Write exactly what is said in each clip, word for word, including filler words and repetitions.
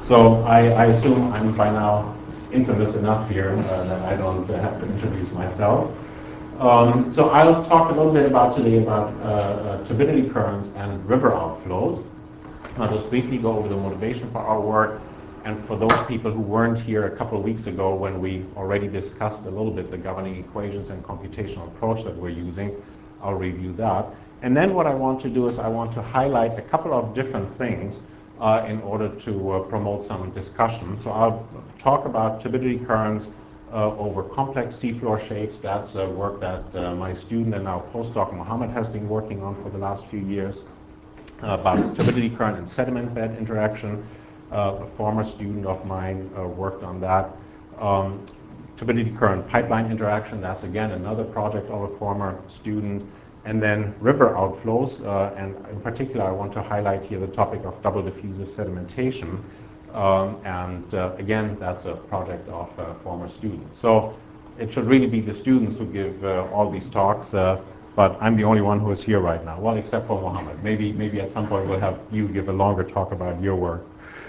So I, I assume I'm by now infamous enough here uh, that I don't uh, have to introduce myself. Um, so I'll talk a little bit about today about uh, uh, turbidity currents and river outflows. I'll just briefly go over the motivation for our work. And for those people who weren't here a couple of weeks ago when we already discussed a little bit the governing equations and computational approach that we're using, I'll review that. And then what I want to do is I want to highlight a couple of different things uh, in order to uh, promote some discussion. So I'll talk about turbidity currents uh, over complex seafloor shapes. That's uh, work that uh, my student and now postdoc Mohammed has been working on for the last few years. Uh, about turbidity current and sediment bed interaction. Uh, a former student of mine uh, worked on that. Um, turbidity current pipeline interaction, that's again another project of a former student. And then river outflows, uh, and in particular I want to highlight here the topic of double diffusive sedimentation. Um, and uh, again, that's a project of a former student. So it should really be the students who give uh, all these talks. Uh, But I'm the only one who is here right now. Well, except for Mohammed. Maybe, maybe at some point we'll have you give a longer talk about your work.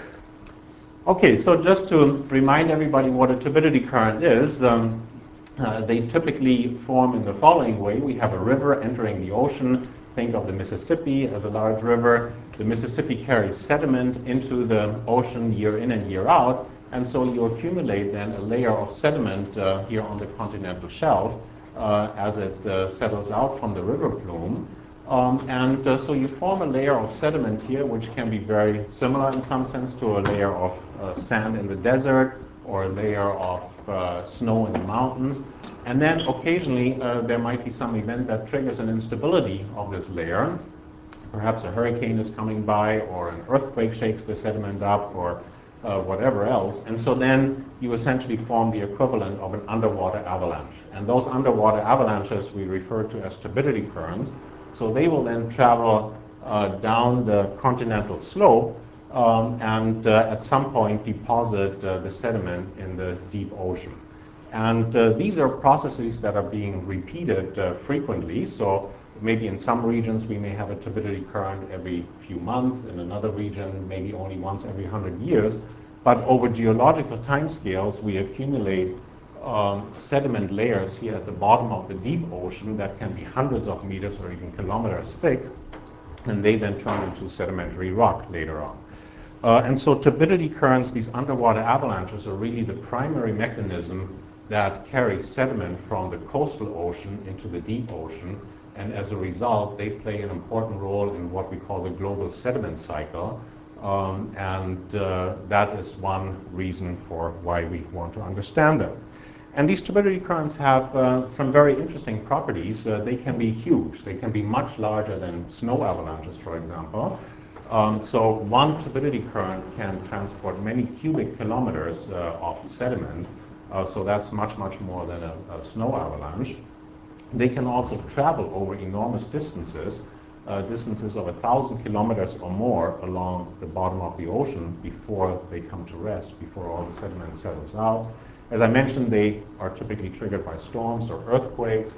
Okay, so just to remind everybody what a turbidity current is, um, uh, they typically form in the following way. We have a river entering the ocean. Think of the Mississippi as a large river. The Mississippi carries sediment into the ocean year in and year out. And so you accumulate then a layer of sediment uh, here on the continental shelf. Uh, as it uh, settles out from the river plume. Um, and uh, so you form a layer of sediment here, which can be very similar in some sense to a layer of uh, sand in the desert or a layer of uh, snow in the mountains. And then occasionally uh, there might be some event that triggers an instability of this layer. Perhaps a hurricane is coming by, or an earthquake shakes the sediment up, or Uh, whatever else. And so then you essentially form the equivalent of an underwater avalanche. And those underwater avalanches we refer to as turbidity currents. So they will then travel uh, down the continental slope um, and uh, at some point deposit uh, the sediment in the deep ocean. And uh, these are processes that are being repeated uh, frequently. So maybe in some regions we may have a turbidity current every few months. In another region, maybe only once every hundred years. But over geological timescales, we accumulate um, sediment layers here at the bottom of the deep ocean that can be hundreds of meters or even kilometers thick. And they then turn into sedimentary rock later on. Uh, and so turbidity currents, these underwater avalanches, are really the primary mechanism that carries sediment from the coastal ocean into the deep ocean. And as a result, they play an important role in what we call the global sediment cycle. Um, and uh, that is one reason for why we want to understand them. And these turbidity currents have uh, some very interesting properties. Uh, they can be huge. They can be much larger than snow avalanches, for example. Um, so one turbidity current can transport many cubic kilometers uh, of sediment. Uh, so that's much, much more than a, a snow avalanche. They can also travel over enormous distances, uh, distances of a thousand kilometers or more along the bottom of the ocean before they come to rest, before all the sediment settles out. As I mentioned, they are typically triggered by storms or earthquakes,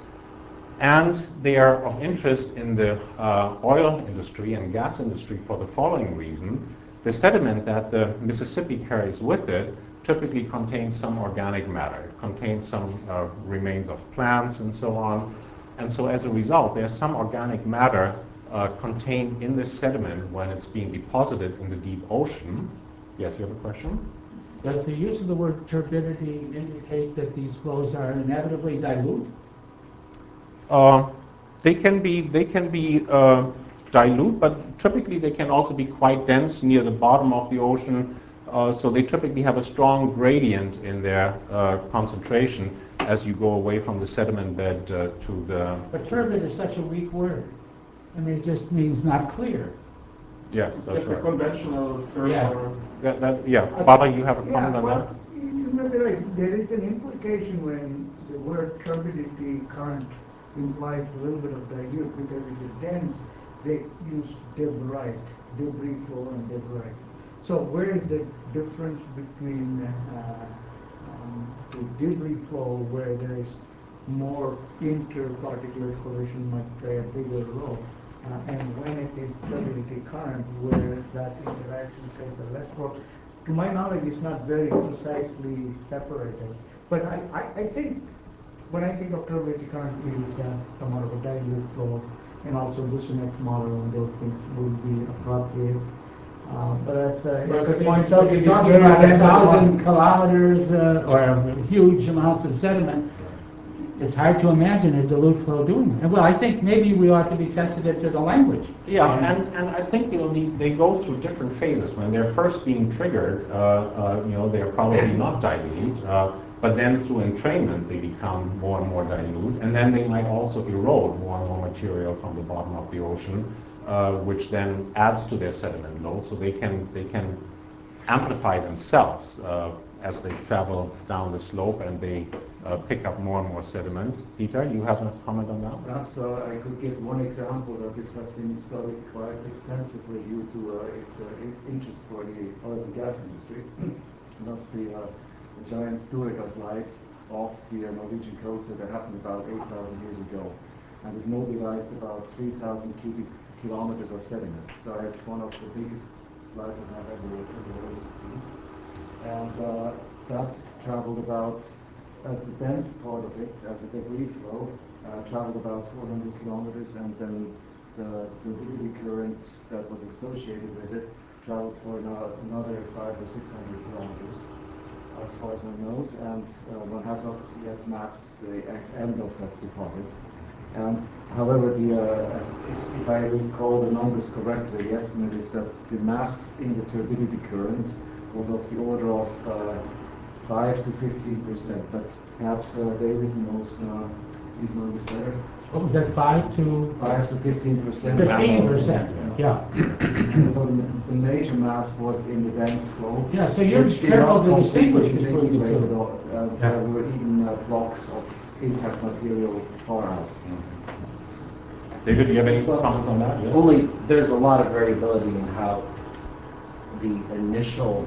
and they are of interest in the uh, oil industry and gas industry for the following reason. The sediment that the Mississippi carries with it typically contains some organic matter. It contains some uh, remains of plants and so on. And so as a result, there's some organic matter uh, contained in this sediment when it's being deposited in the deep ocean. Yes, you have a question? Does the use of the word turbidity indicate that these flows are inevitably dilute? Uh, they can be, they can be uh, dilute, but typically they can also be quite dense near the bottom of the ocean. Uh, so they typically have a strong gradient in their uh, concentration as you go away from the sediment bed uh, to the... But turbid is such a weak word. I mean, it just means not clear. Yes, that's Just right. a conventional term. Yeah. Or That, that, yeah, Baba, you have a Yeah, comment on well, that? you may be right. There is an implication when the word turbidity current implies a little bit of dilute, because if it's dense, they use debris, debris flow and debris. So where is the difference between uh, um, the debris flow, where there is more interparticular collision might play a bigger role, uh, and when it is turbidity current, where that interaction plays a less role? to my knowledge, it's not very precisely separated. But I, I, I think, when I think of turbidity current, is uh, somewhat of a dilute flow, and also Busenek's model on those things would be appropriate. Uh, but as uh, Well, Eric if points out, you're it is talking very about a dense at the thousand bottom. kilometers uh, or huge amounts of sediment, it's hard to imagine a dilute flow doing that. Well, I think maybe we ought to be sensitive to the language. Yeah, and, and I think, you know, the, they go through different phases. When they're first being triggered, uh, uh, you know, they're probably not dilute, uh, but then through entrainment, they become more and more dilute, and then they might also erode more and more material from the bottom of the ocean, uh, which then adds to their sediment load, so they can, they can amplify themselves uh, as they travel down the slope and they uh, pick up more and more sediment. Dieter, you have a comment on that? Perhaps uh, I could give one example that this has been studied quite extensively due to uh, its uh, in- interest for the oil and gas industry. And that's the, uh, the giant Sturega slide off the uh, Norwegian coast that happened about eight thousand years ago. And it mobilized about three thousand cubic kilometers of sediment. So it's one of the biggest slides that I've ever, ever raised, it seems. And uh, that traveled about, uh, the dense part of it, as a debris flow, uh, traveled about four hundred kilometers, and then the turbidity current that was associated with it traveled for ano- another five or six hundred kilometers, as far as one knows, and uh, one has not yet mapped the e- end of that deposit. And however, the, uh, if if I recall the numbers correctly, the estimate is that the mass in the turbidity current was of the order of uh, five to fifteen percent. But perhaps uh, David knows uh, these numbers better. What was that, five to? Five to fifteen percent. Fifteen percent, yeah. So the, the major mass was in the dense flow. Yeah, so you're which did careful not to distinguish completely between the disintegrate two. at all. Uh, Yeah. There were even uh, blocks of intact material far out. David, do you have any comments on that? Yeah. Only, there's a lot of variability in how the initial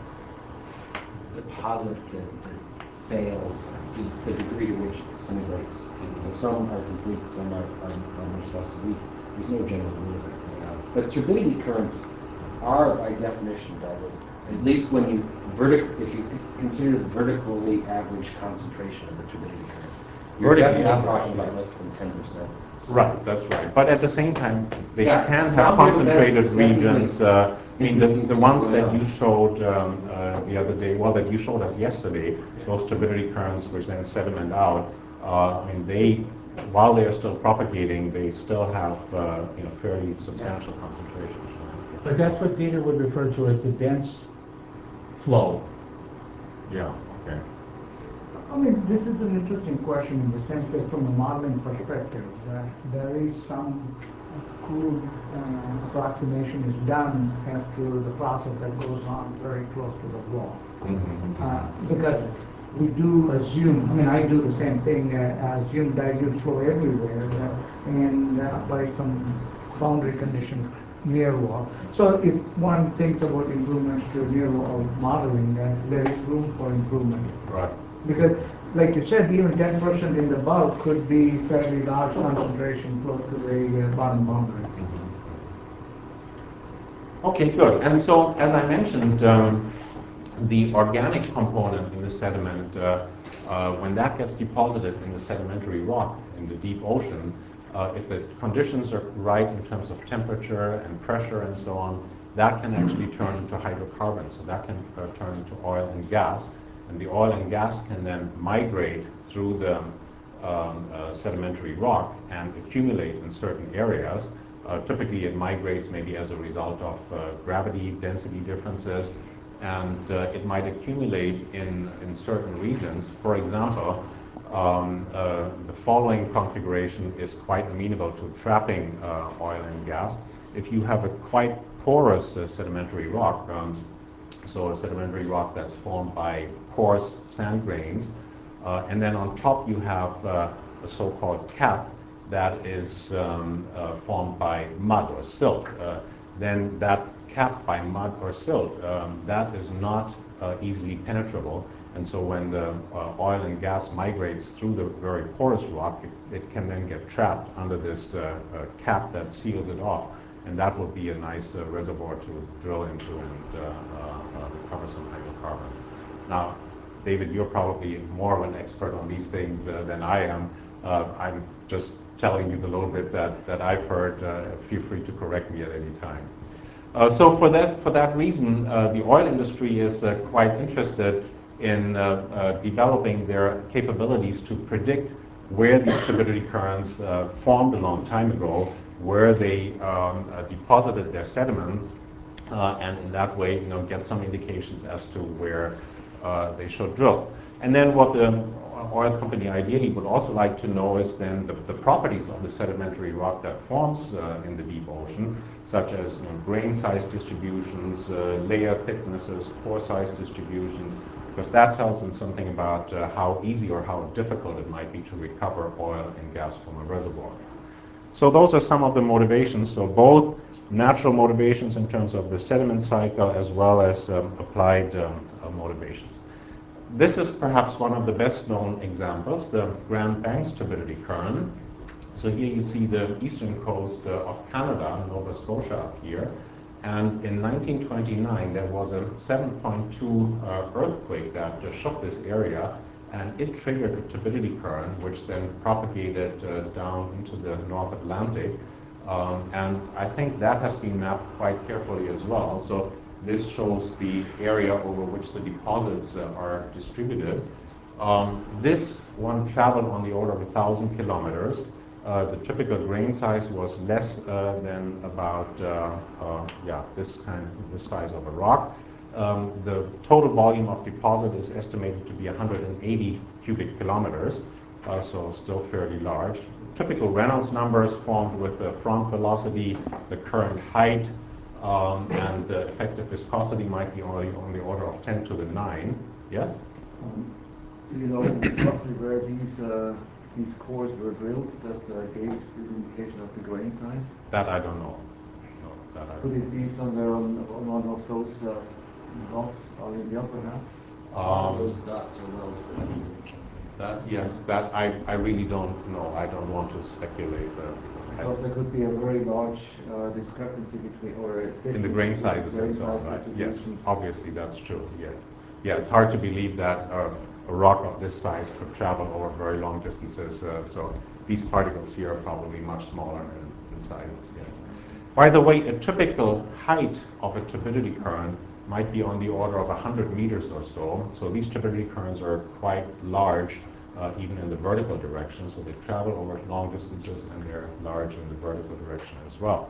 deposit that, that fails, the, the degree to which it disintegrates. And some are complete, some are, are, are much less. We, there's no general rule of that. But turbidity currents are by definition dilute. At least when you vertic, if you consider the vertically average concentration of the turbidity current, you're Vertically definitely average, talking about yes. less than ten percent. Right, that's right. But at the same time, they Yeah. can have Boundary concentrated dependence, regions. Uh, I mean, the, Interesting the things ones going that on. you showed um, uh, the other day, well, that you showed us yesterday, those turbidity currents which then sediment out, uh, I mean, they, while they are still propagating, they still have, uh, you know, fairly substantial concentrations. But that's what Dieter would refer to as the dense flow. Yeah, okay. I mean, this is an interesting question in the sense that from a modeling perspective, uh, there is some crude uh, approximation is done as to the process that goes on very close to the wall. Mm-hmm. Uh, because we do assume, I mean, I do the same thing, uh, assume dilute flow everywhere, uh, and uh, by some boundary conditions near wall. So if one thinks about improvements to near wall modeling, uh, there is room for improvement. Right. Because, like you said, even ten percent in the bulk could be fairly large concentration close to the uh, bottom boundary. Okay, good. And so, as I mentioned, um, the organic component in the sediment, uh, uh, when that gets deposited in the sedimentary rock in the deep ocean, uh, if the conditions are right in terms of temperature and pressure and so on, that can actually turn into hydrocarbons. So that can uh, turn into oil and gas. And the oil and gas can then migrate through the um, uh, sedimentary rock and accumulate in certain areas. Uh, typically, it migrates maybe as a result of uh, gravity density differences, and uh, it might accumulate in, in certain regions. For example, um, uh, the following configuration is quite amenable to trapping uh, oil and gas. If you have a quite porous uh, sedimentary rock, um, so a sedimentary rock that's formed by porous sand grains, uh, and then on top you have uh, a so-called cap that is um, uh, formed by mud or silt. Uh, then that cap by mud or silt, um, that is not uh, easily penetrable. And so when the uh, oil and gas migrates through the very porous rock, it, it can then get trapped under this uh, uh, cap that seals it off. And that would be a nice uh, reservoir to drill into and uh, uh, uh, recover some hydrocarbons. Now, David, you're probably more of an expert on these things uh, than I am. Uh, I'm just telling you the little bit that, that I've heard. Uh, feel free to correct me at any time. Uh, so for that, for that reason, uh, the oil industry is uh, quite interested in uh, uh, developing their capabilities to predict where these turbidity currents uh, formed a long time ago, where they um, uh, deposited their sediment, uh, and in that way, you know, get some indications as to where uh, they should drill. And then what the oil company ideally would also like to know is then the, the properties of the sedimentary rock that forms uh, in the deep ocean, such as, you know, grain size distributions, uh, layer thicknesses, pore size distributions, because that tells them something about uh, how easy or how difficult it might be to recover oil and gas from a reservoir. So those are some of the motivations. So both natural motivations in terms of the sediment cycle as well as um, applied um, uh, motivations. This is perhaps one of the best known examples, the Grand Banks turbidity current. So here you see the eastern coast uh, of Canada, Nova Scotia up here. And in nineteen twenty-nine, there was a seven point two uh, earthquake that uh, shook this area, and it triggered a turbidity current, which then propagated uh, down into the North Atlantic. Um, and I think that has been mapped quite carefully as well. So this shows the area over which the deposits uh, are distributed. Um, this one traveled on the order of a thousand kilometers. Uh, the typical grain size was less uh, than about uh, uh, yeah this kind of this size of a rock. Um, the total volume of deposit is estimated to be one hundred eighty cubic kilometers, uh, so still fairly large. Typical Reynolds numbers formed with the front velocity, the current height, um, and uh, effective viscosity might be only on the order of ten to the nine. Yes? Um, do you know roughly where these uh, these cores were drilled that uh, gave this indication of the grain size? That I don't know. No, that I Could it be somewhere on, on one of those uh, dots on the upper half? Um, Those dots are wells for the that, yes, that I, I really don't know. I don't want to speculate. Uh, Because there could be a very large uh, discrepancy between, or a in the difference grain between sizes grain and so on, size right? Yes, distributions. obviously that's true, yes. Yeah, it's hard to believe that uh, a rock of this size could travel over very long distances, uh, so these particles here are probably much smaller in, in sizes, yes. By the way, a typical height of a turbidity current might be on the order of one hundred meters or so, so these turbidity currents are quite large, uh, even in the vertical direction, so they travel over long distances and they're large in the vertical direction as well.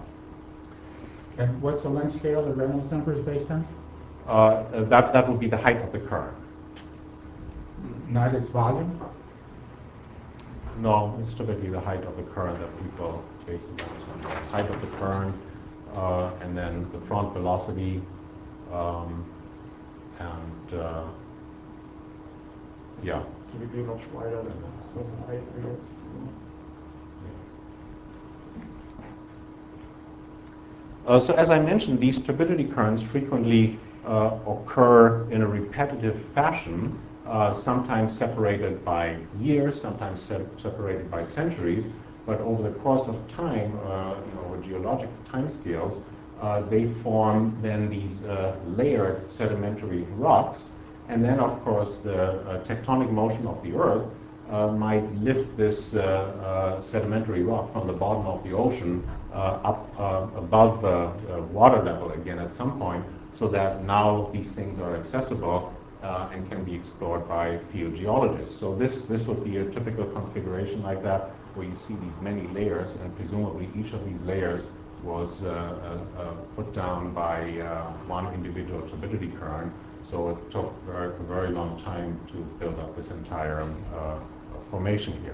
And what's the length scale the Reynolds number is based on? Uh, that, that would be the height of the current. Not its volume? No, it's typically the height of the current that people base it on. The height of the current, uh, and then the front velocity, um, and uh, yeah. Can it be much wider than the height, I guess? Uh, so as I mentioned, these turbidity currents frequently uh, occur in a repetitive fashion, uh, sometimes separated by years, sometimes se separated by centuries, but over the course of time, uh, you know, with geologic timescales, uh, they form then these uh, layered sedimentary rocks, and then of course the uh, tectonic motion of the Earth Uh, might lift this uh, uh, sedimentary rock from the bottom of the ocean uh, up uh, above uh, uh, water level again at some point, so that now these things are accessible uh, and can be explored by field geologists. So this, this would be a typical configuration like that, where you see these many layers, and presumably each of these layers was uh, uh, uh, put down by uh, one individual turbidity current. So it took very, a very long time to build up this entire uh, formation here.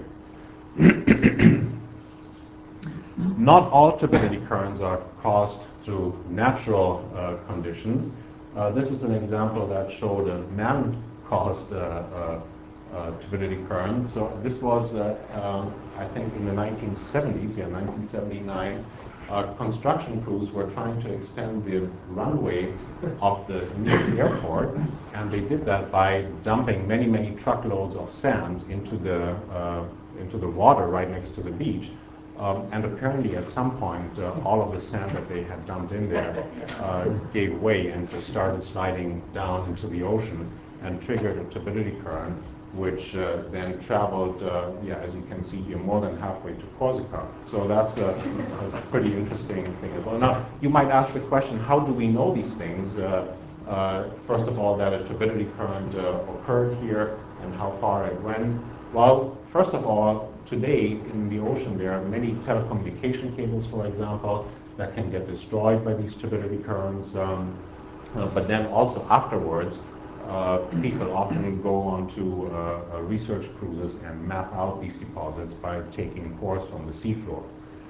Not all turbidity currents are caused through natural uh, conditions. Uh, this is an example that showed a man-caused uh, uh, uh, turbidity current. So this was, uh, um, I think, in the nineteen seventies, yeah, nineteen seventy-nine. Uh, construction crews were trying to extend the runway of the Nice airport, and they did that by dumping many, many truckloads of sand into the uh, into the water right next to the beach. Um, and apparently at some point, uh, all of the sand that they had dumped in there uh, gave way and just started sliding down into the ocean and triggered a turbidity current, which uh, then traveled, uh, yeah, as you can see here, more than halfway to Corsica. So that's a, a pretty interesting thing as well. Now, you might ask the question, how do we know these things? Uh, uh, first of all, that a turbidity current uh, occurred here and how far it went. Well, first of all, today in the ocean there are many telecommunication cables, for example, that can get destroyed by these turbidity currents. Um, uh, but then also afterwards, uh, people often go onto uh, uh, research cruises and map out these deposits by taking cores from the seafloor.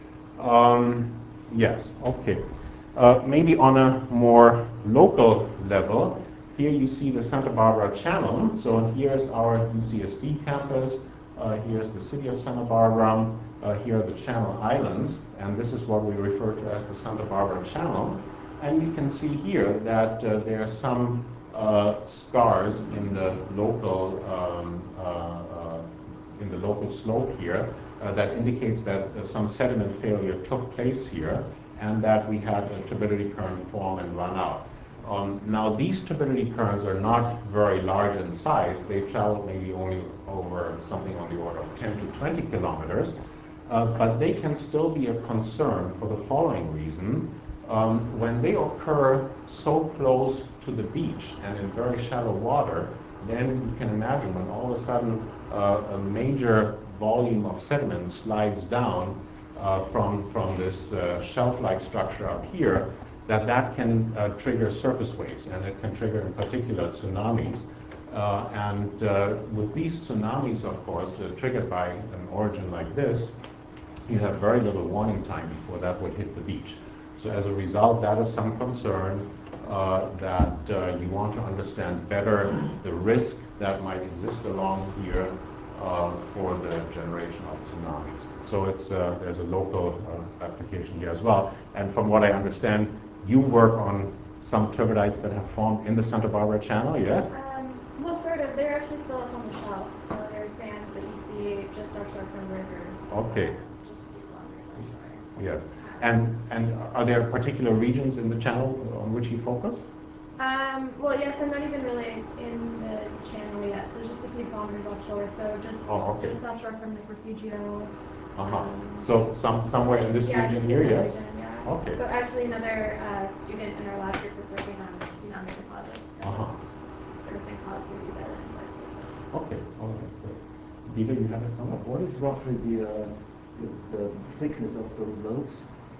Um, yes, okay. Uh, maybe on a more local level, here you see the Santa Barbara Channel. So here's our U C S B campus. Uh, here's the city of Santa Barbara. Uh, here are the Channel Islands. And this is what we refer to as the Santa Barbara Channel. And you can see here that uh, there are some uh, scars in the local um, uh, uh, in the local slope here uh, that indicates that uh, some sediment failure took place here and that we had a turbidity current form and run out. Um, now these turbidity currents are not very large in size. They travel maybe only over something on the order of ten to twenty kilometers, uh, but they can still be a concern for the following reason. Um, when they occur so close to the beach and in very shallow water, then you can imagine when all of a sudden uh, a major volume of sediment slides down uh, from, from this uh, shelf-like structure up here, that that can uh, trigger surface waves, and it can trigger in particular tsunamis. Uh, and uh, with these tsunamis, of course, uh, triggered by an origin like this, you have very little warning time before that would hit the beach. So as a result, that is some concern uh, that uh, you want to understand better the risk that might exist along here uh, for the generation of tsunamis. So it's, uh, there's a local uh, application here as well. And from what I understand, you work on some turbidites that have formed in the Santa Barbara Channel, yes? Um, well, sort of. They're actually still up on the shelf, so they're fans that you see just offshore from rivers. Okay. Uh, just a few kilometers offshore. Yes. And, and are there particular regions in the channel on which you focus? Um, well, yes, I'm not even really in the channel yet, so just a few kilometers offshore. So just Oh, okay. just offshore from Lake Refugio. Uh-huh. Um, So some, somewhere in this yeah, region just here, in the yes? region, yeah. Okay. But actually, another uh, student in our lab group is working on tsunami deposits. that Uh-huh. Sort of been caused maybe by the inside surface. Okay, all right, good. Peter, you have a comment? What is roughly the, uh, the, the thickness of those lobes?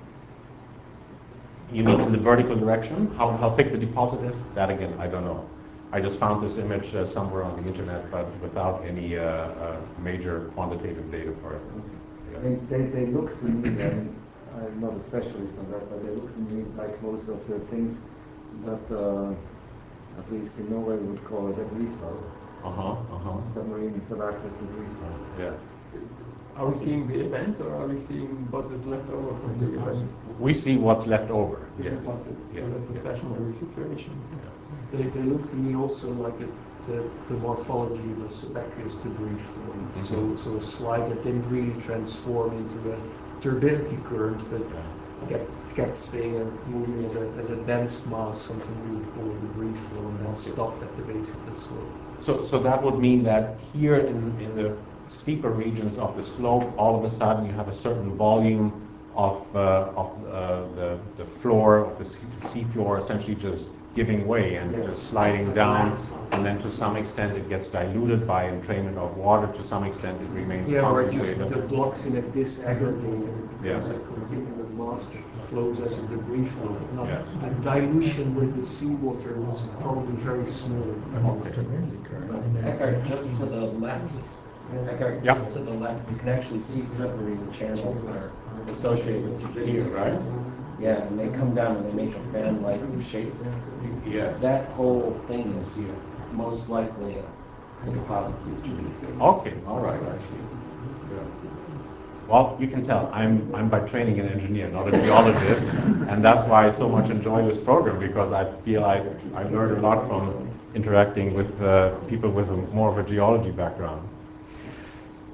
You mean in the vertical direction? How, how thick the deposit is? That again, I don't know. I just found this image uh, somewhere on the internet, but without any uh, uh, major quantitative data for it. I mean, they, they look to me, I mean, I'm not a specialist on that, but they look to me like most of the things that, uh, at least in Norway, would call a debris flow. Uh-huh, uh-huh. Submarine subaqueous debris flow. Yes. Are we seeing the event, or are we seeing what is left over from the event? We see what's left over, The yes. deposit. Yeah. So that's a stationary situation. They, they look to me also like a, the, the morphology was subaqueous debris flow. Mhm. So, so a slide that didn't really transform into a turbidity current, but kept, kept staying and moving as a, as a dense mass, something we would call a debris flow, and then stopped at the base of the slope. So, so that would mean that here in, in the steeper regions of the slope, all of a sudden you have a certain volume of, uh, of uh, the, the floor, of the sea floor, essentially just giving way and Yes. just sliding down, and then to some extent it gets diluted by entrainment of water, to some extent it remains Yeah, where it just, concentrated. the blocks in a disaggregated, it becomes Yeah. a continuous mass that flows as a debris flow. Now, Yes. the dilution with the seawater was probably very small. Okay. Eckhart, just to the left, Eckhart, Yeah. just to the left, you can actually see submarine channels that are associated with turbidity. Here, right? Yeah, and they come down and they make a fan-like shape. Yes. That whole thing is most likely a deposit of turbidity. Okay, all right, I see. Good. Well, you can tell, I'm, I'm by training an engineer, not a geologist, and that's why I so much enjoy this program, because I feel I, I learned a lot from interacting with uh, people with a, more of a geology background.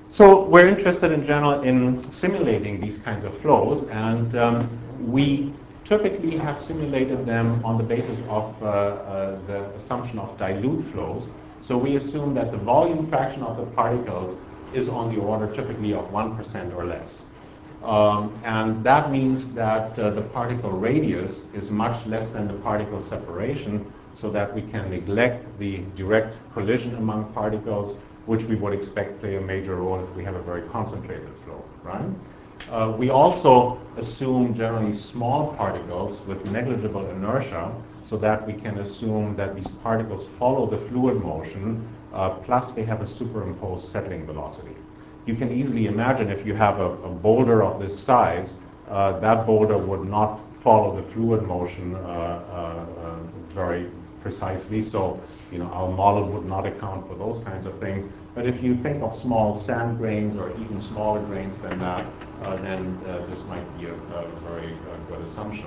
So we're interested in general in simulating these kinds of flows, and um, we typically have simulated them on the basis of uh, uh, the assumption of dilute flows. So we assume that the volume fraction of the particles is on the order typically of one percent or less. Um, and that means that uh, the particle radius is much less than the particle separation, so that we can neglect the direct collision among particles, which we would expect play a major role if we have a very concentrated flow, right? Uh, we also assume generally small particles with negligible inertia, so that we can assume that these particles follow the fluid motion, uh, plus they have a superimposed settling velocity. You can easily imagine if you have a, a boulder of this size, uh, that boulder would not follow the fluid motion uh, uh, uh, very precisely. So, you know, our model would not account for those kinds of things. But if you think of small sand grains or even smaller grains than that, uh, then uh, this might be a, a very uh, good assumption.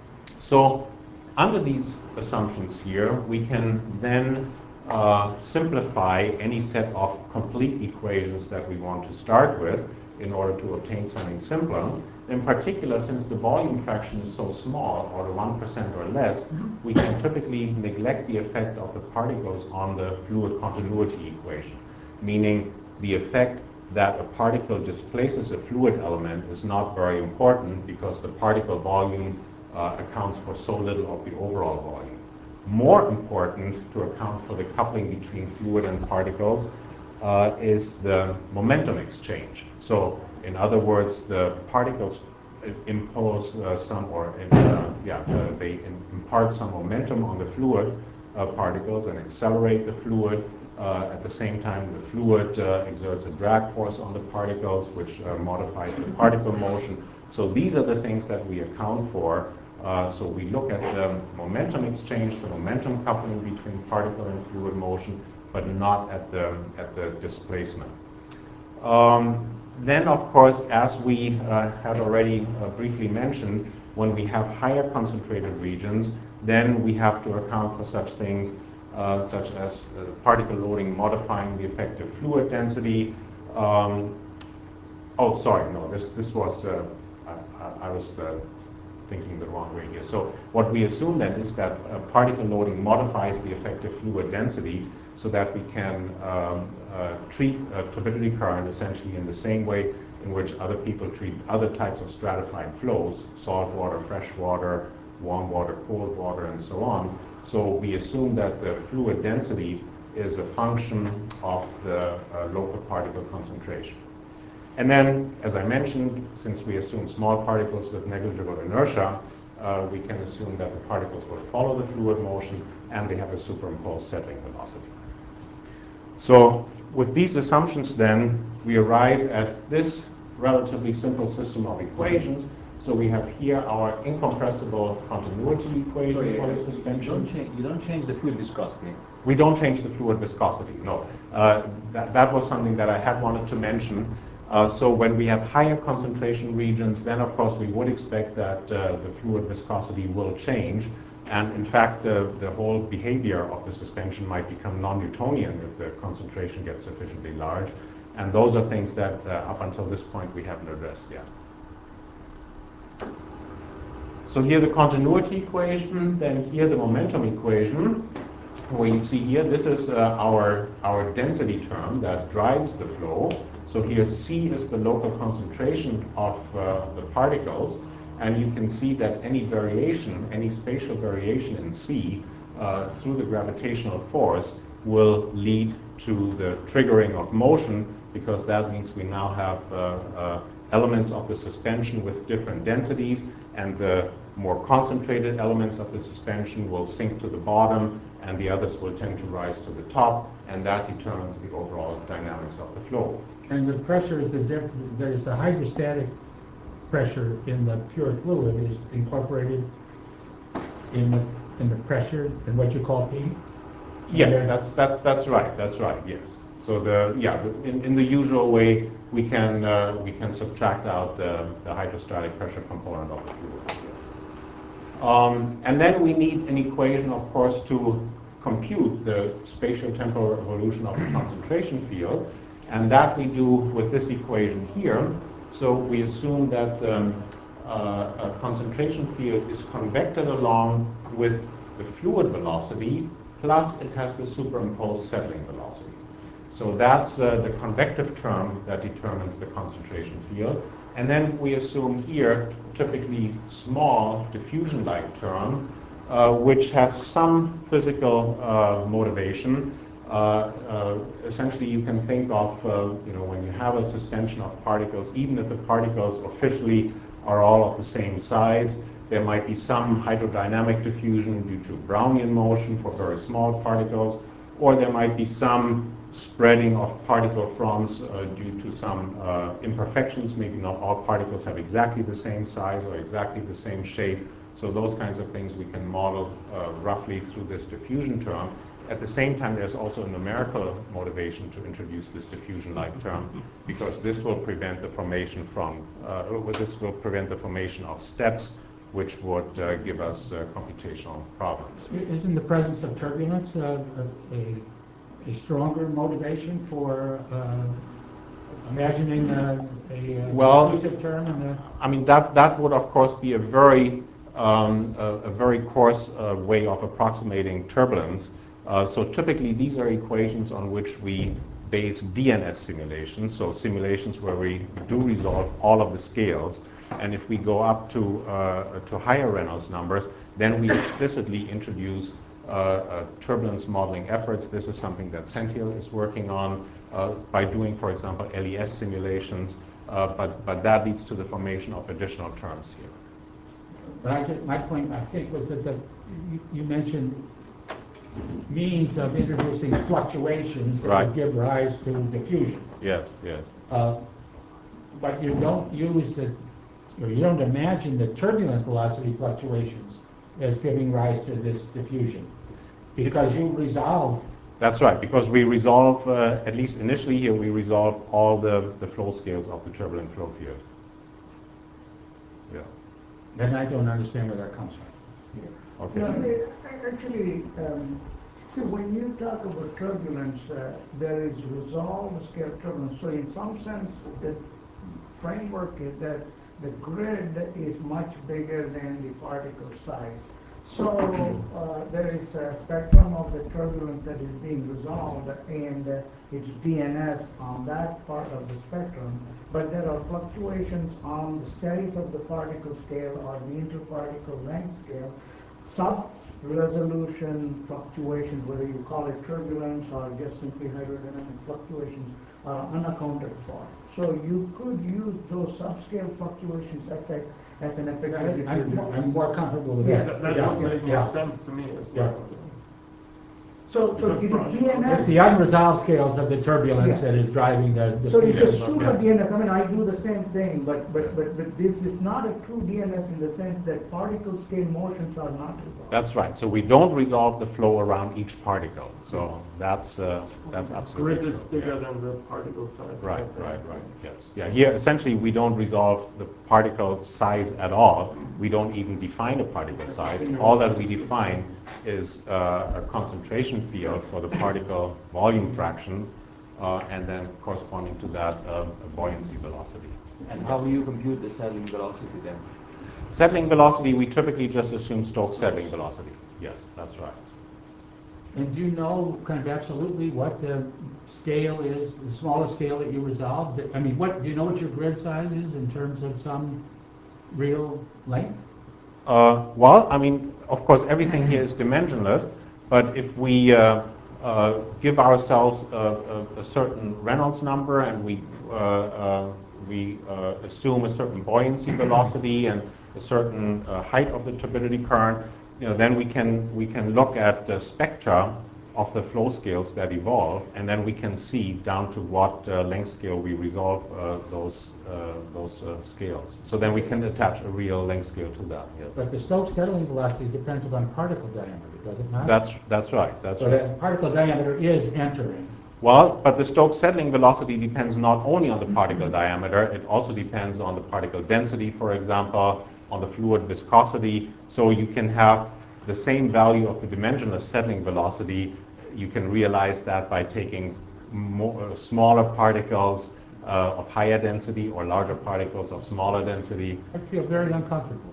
So, under these assumptions here, we can then Uh, simplify any set of complete equations that we want to start with in order to obtain something simpler. In particular, since the volume fraction is so small, or one percent or less, we can typically neglect the effect of the particles on the fluid continuity equation, meaning the effect that a particle displaces a fluid element is not very important because the particle volume uh, accounts for so little of the overall volume. More important to account for the coupling between fluid and particles uh, is the momentum exchange. So, in other words, the particles impose uh, some, or uh, yeah, uh, they impart some momentum on the fluid uh, particles and accelerate the fluid. Uh, at the same time, the fluid uh, exerts a drag force on the particles, which uh, modifies the particle motion. So these are the things that we account for. Uh, so we look at the momentum exchange, the momentum coupling between particle and fluid motion, but not at the, at the displacement. Um, then, of course, as we uh, had already uh, briefly mentioned, when we have higher concentrated regions, then we have to account for such things uh, such as uh, particle loading modifying the effective fluid density. Um, oh, sorry, no, this, this was, uh, I, I was uh, thinking the wrong way here. So what we assume then is that uh, particle loading modifies the effective fluid density so that we can um, uh, treat a turbidity current essentially in the same way in which other people treat other types of stratified flows, salt water, fresh water, warm water, cold water, and so on. So we assume that the fluid density is a function of the uh, local particle concentration. And then, as I mentioned, since we assume small particles with negligible inertia, uh, we can assume that the particles will follow the fluid motion and they have a superimposed settling velocity. So with these assumptions then, we arrive at this relatively simple system of equations. So we have here our incompressible continuity equation Sorry, for the you suspension. don't change, you don't change the fluid viscosity. We don't change the fluid viscosity, no. Uh, that, that was something that I had wanted to mention. Uh, so when we have higher concentration regions, then of course we would expect that uh, the fluid viscosity will change. And in fact, the, the whole behavior of the suspension might become non-Newtonian if the concentration gets sufficiently large. And those are things that uh, up until this point we haven't addressed yet. So here the continuity equation, then here the momentum equation, where you see here, this is uh, our, our density term that drives the flow. So here C is the local concentration of uh, the particles, and you can see that any variation, any spatial variation in C uh, through the gravitational force will lead to the triggering of motion, because that means we now have uh, uh, elements of the suspension with different densities, and the more concentrated elements of the suspension will sink to the bottom, and the others will tend to rise to the top, and that determines the overall dynamics of the flow. And the pressure is the diff- there's the hydrostatic pressure in the pure fluid is incorporated in the in the pressure in what you call P. Yes, that's that's that's right. That's right. Yes. So the yeah, the, in, in the usual way, we can uh, we can subtract out the, the hydrostatic pressure component of the fluid. Yes. Um, and then we need an equation, of course, to compute the spatial temporal evolution of the concentration field. And that we do with this equation here. So we assume that um, uh, a concentration field is convected along with the fluid velocity, plus it has the superimposed settling velocity. So that's uh, the convective term that determines the concentration field. And then we assume here typically small diffusion-like term, uh, which has some physical uh, motivation. Uh, uh, essentially, you can think of, uh, you know, when you have a suspension of particles, even if the particles officially are all of the same size, there might be some hydrodynamic diffusion due to Brownian motion for very small particles, or there might be some spreading of particle fronts uh, due to some uh, imperfections. Maybe not all particles have exactly the same size or exactly the same shape. So those kinds of things we can model uh, roughly through this diffusion term. At the same time, there's also a numerical motivation to introduce this diffusion-like term, because this will prevent the formation from, uh, this will prevent the formation of steps, which would uh, give us uh, computational problems. Isn't the presence of turbulence uh, a, a stronger motivation for uh, imagining uh, a, a well, diffusive term? In the I mean, that, that would, of course, be a very, um, a, a very coarse uh, way of approximating turbulence. Uh, so typically, these are equations on which we base D N S simulations, so simulations where we do resolve all of the scales. And if we go up to, uh, to higher Reynolds numbers, then we explicitly introduce uh, uh, turbulence modeling efforts. This is something that Sentiel is working on uh, by doing, for example, L E S simulations, uh, but, but that leads to the formation of additional terms here. But I just, my point, I think, was that the, you, you mentioned means of introducing fluctuations that Right. would give rise to diffusion. Yes, yes. Uh, but you don't use the, or you don't imagine the turbulent velocity fluctuations as giving rise to this diffusion, because you resolve. That's right, because we resolve, uh, at least initially here, we resolve all the, the flow scales of the turbulent flow field. Yeah. Then I don't understand where that comes from. Okay. No, they- actually, um, see, when you talk about turbulence, uh, there is resolved scale turbulence. So in some sense, the framework is that the grid is much bigger than the particle size. So uh, there is a spectrum of the turbulence that is being resolved, and uh, it's D N S on that part of the spectrum. But there are fluctuations on the status of the particle scale or the interparticle length scale, sub-resolution fluctuations, whether you call it turbulence or just simply hydrodynamic fluctuations, are unaccounted for. So you could use those subscale fluctuations effect as an effective I'm, diffusion. more- I'm more comfortable with Yeah. that. That, that Yeah, would make yeah, more sense to me as yeah. well. So, so it is D N It's S. the unresolved scales of the turbulence Yeah. that is driving the So it's diffusion. a pseudo Yeah. D N S. I mean, I do the same thing, but, but, but, but this is not a true D N S in the sense that particle scale motions are not resolved. That's right. So we don't resolve the flow around each particle. So that's, uh, that's absolutely Grid is true. bigger Yeah. than the particle size. Right, That's right, it. right, yes. Yeah, here essentially we don't resolve the particle size at all. We don't even define a particle size. All that we define is uh, a concentration field for the particle volume fraction, uh, and then corresponding to that, uh, a buoyancy velocity. And how do you compute the settling velocity then? Settling velocity, we typically just assume Stokes settling velocity. Yes, that's right. And do you know kind of absolutely what the scale is, the smallest scale that you resolve? I mean, what, do you know what your grid size is in terms of some real length? Uh, well, I mean, of course, everything here is dimensionless, but if we uh, uh, give ourselves a, a, a certain Reynolds number and we, uh, uh, we uh, assume a certain buoyancy velocity and a certain uh, height of the turbidity current, you know, then we can, we can look at the spectra of the flow scales that evolve, and then we can see down to what uh, length scale we resolve uh, those, uh, those uh, scales. So then we can attach a real length scale to that, yes. But the Stokes settling velocity depends upon particle diameter, does it not? That's, that's right, that's So right. that particle diameter is entering. Well, but the Stokes settling velocity depends not only on the particle diameter, it also depends on the particle density, for example, on the fluid viscosity. So you can have the same value of the dimensionless settling velocity. You can realize that by taking more, uh, smaller particles uh, of higher density or larger particles of smaller density. I feel very uncomfortable.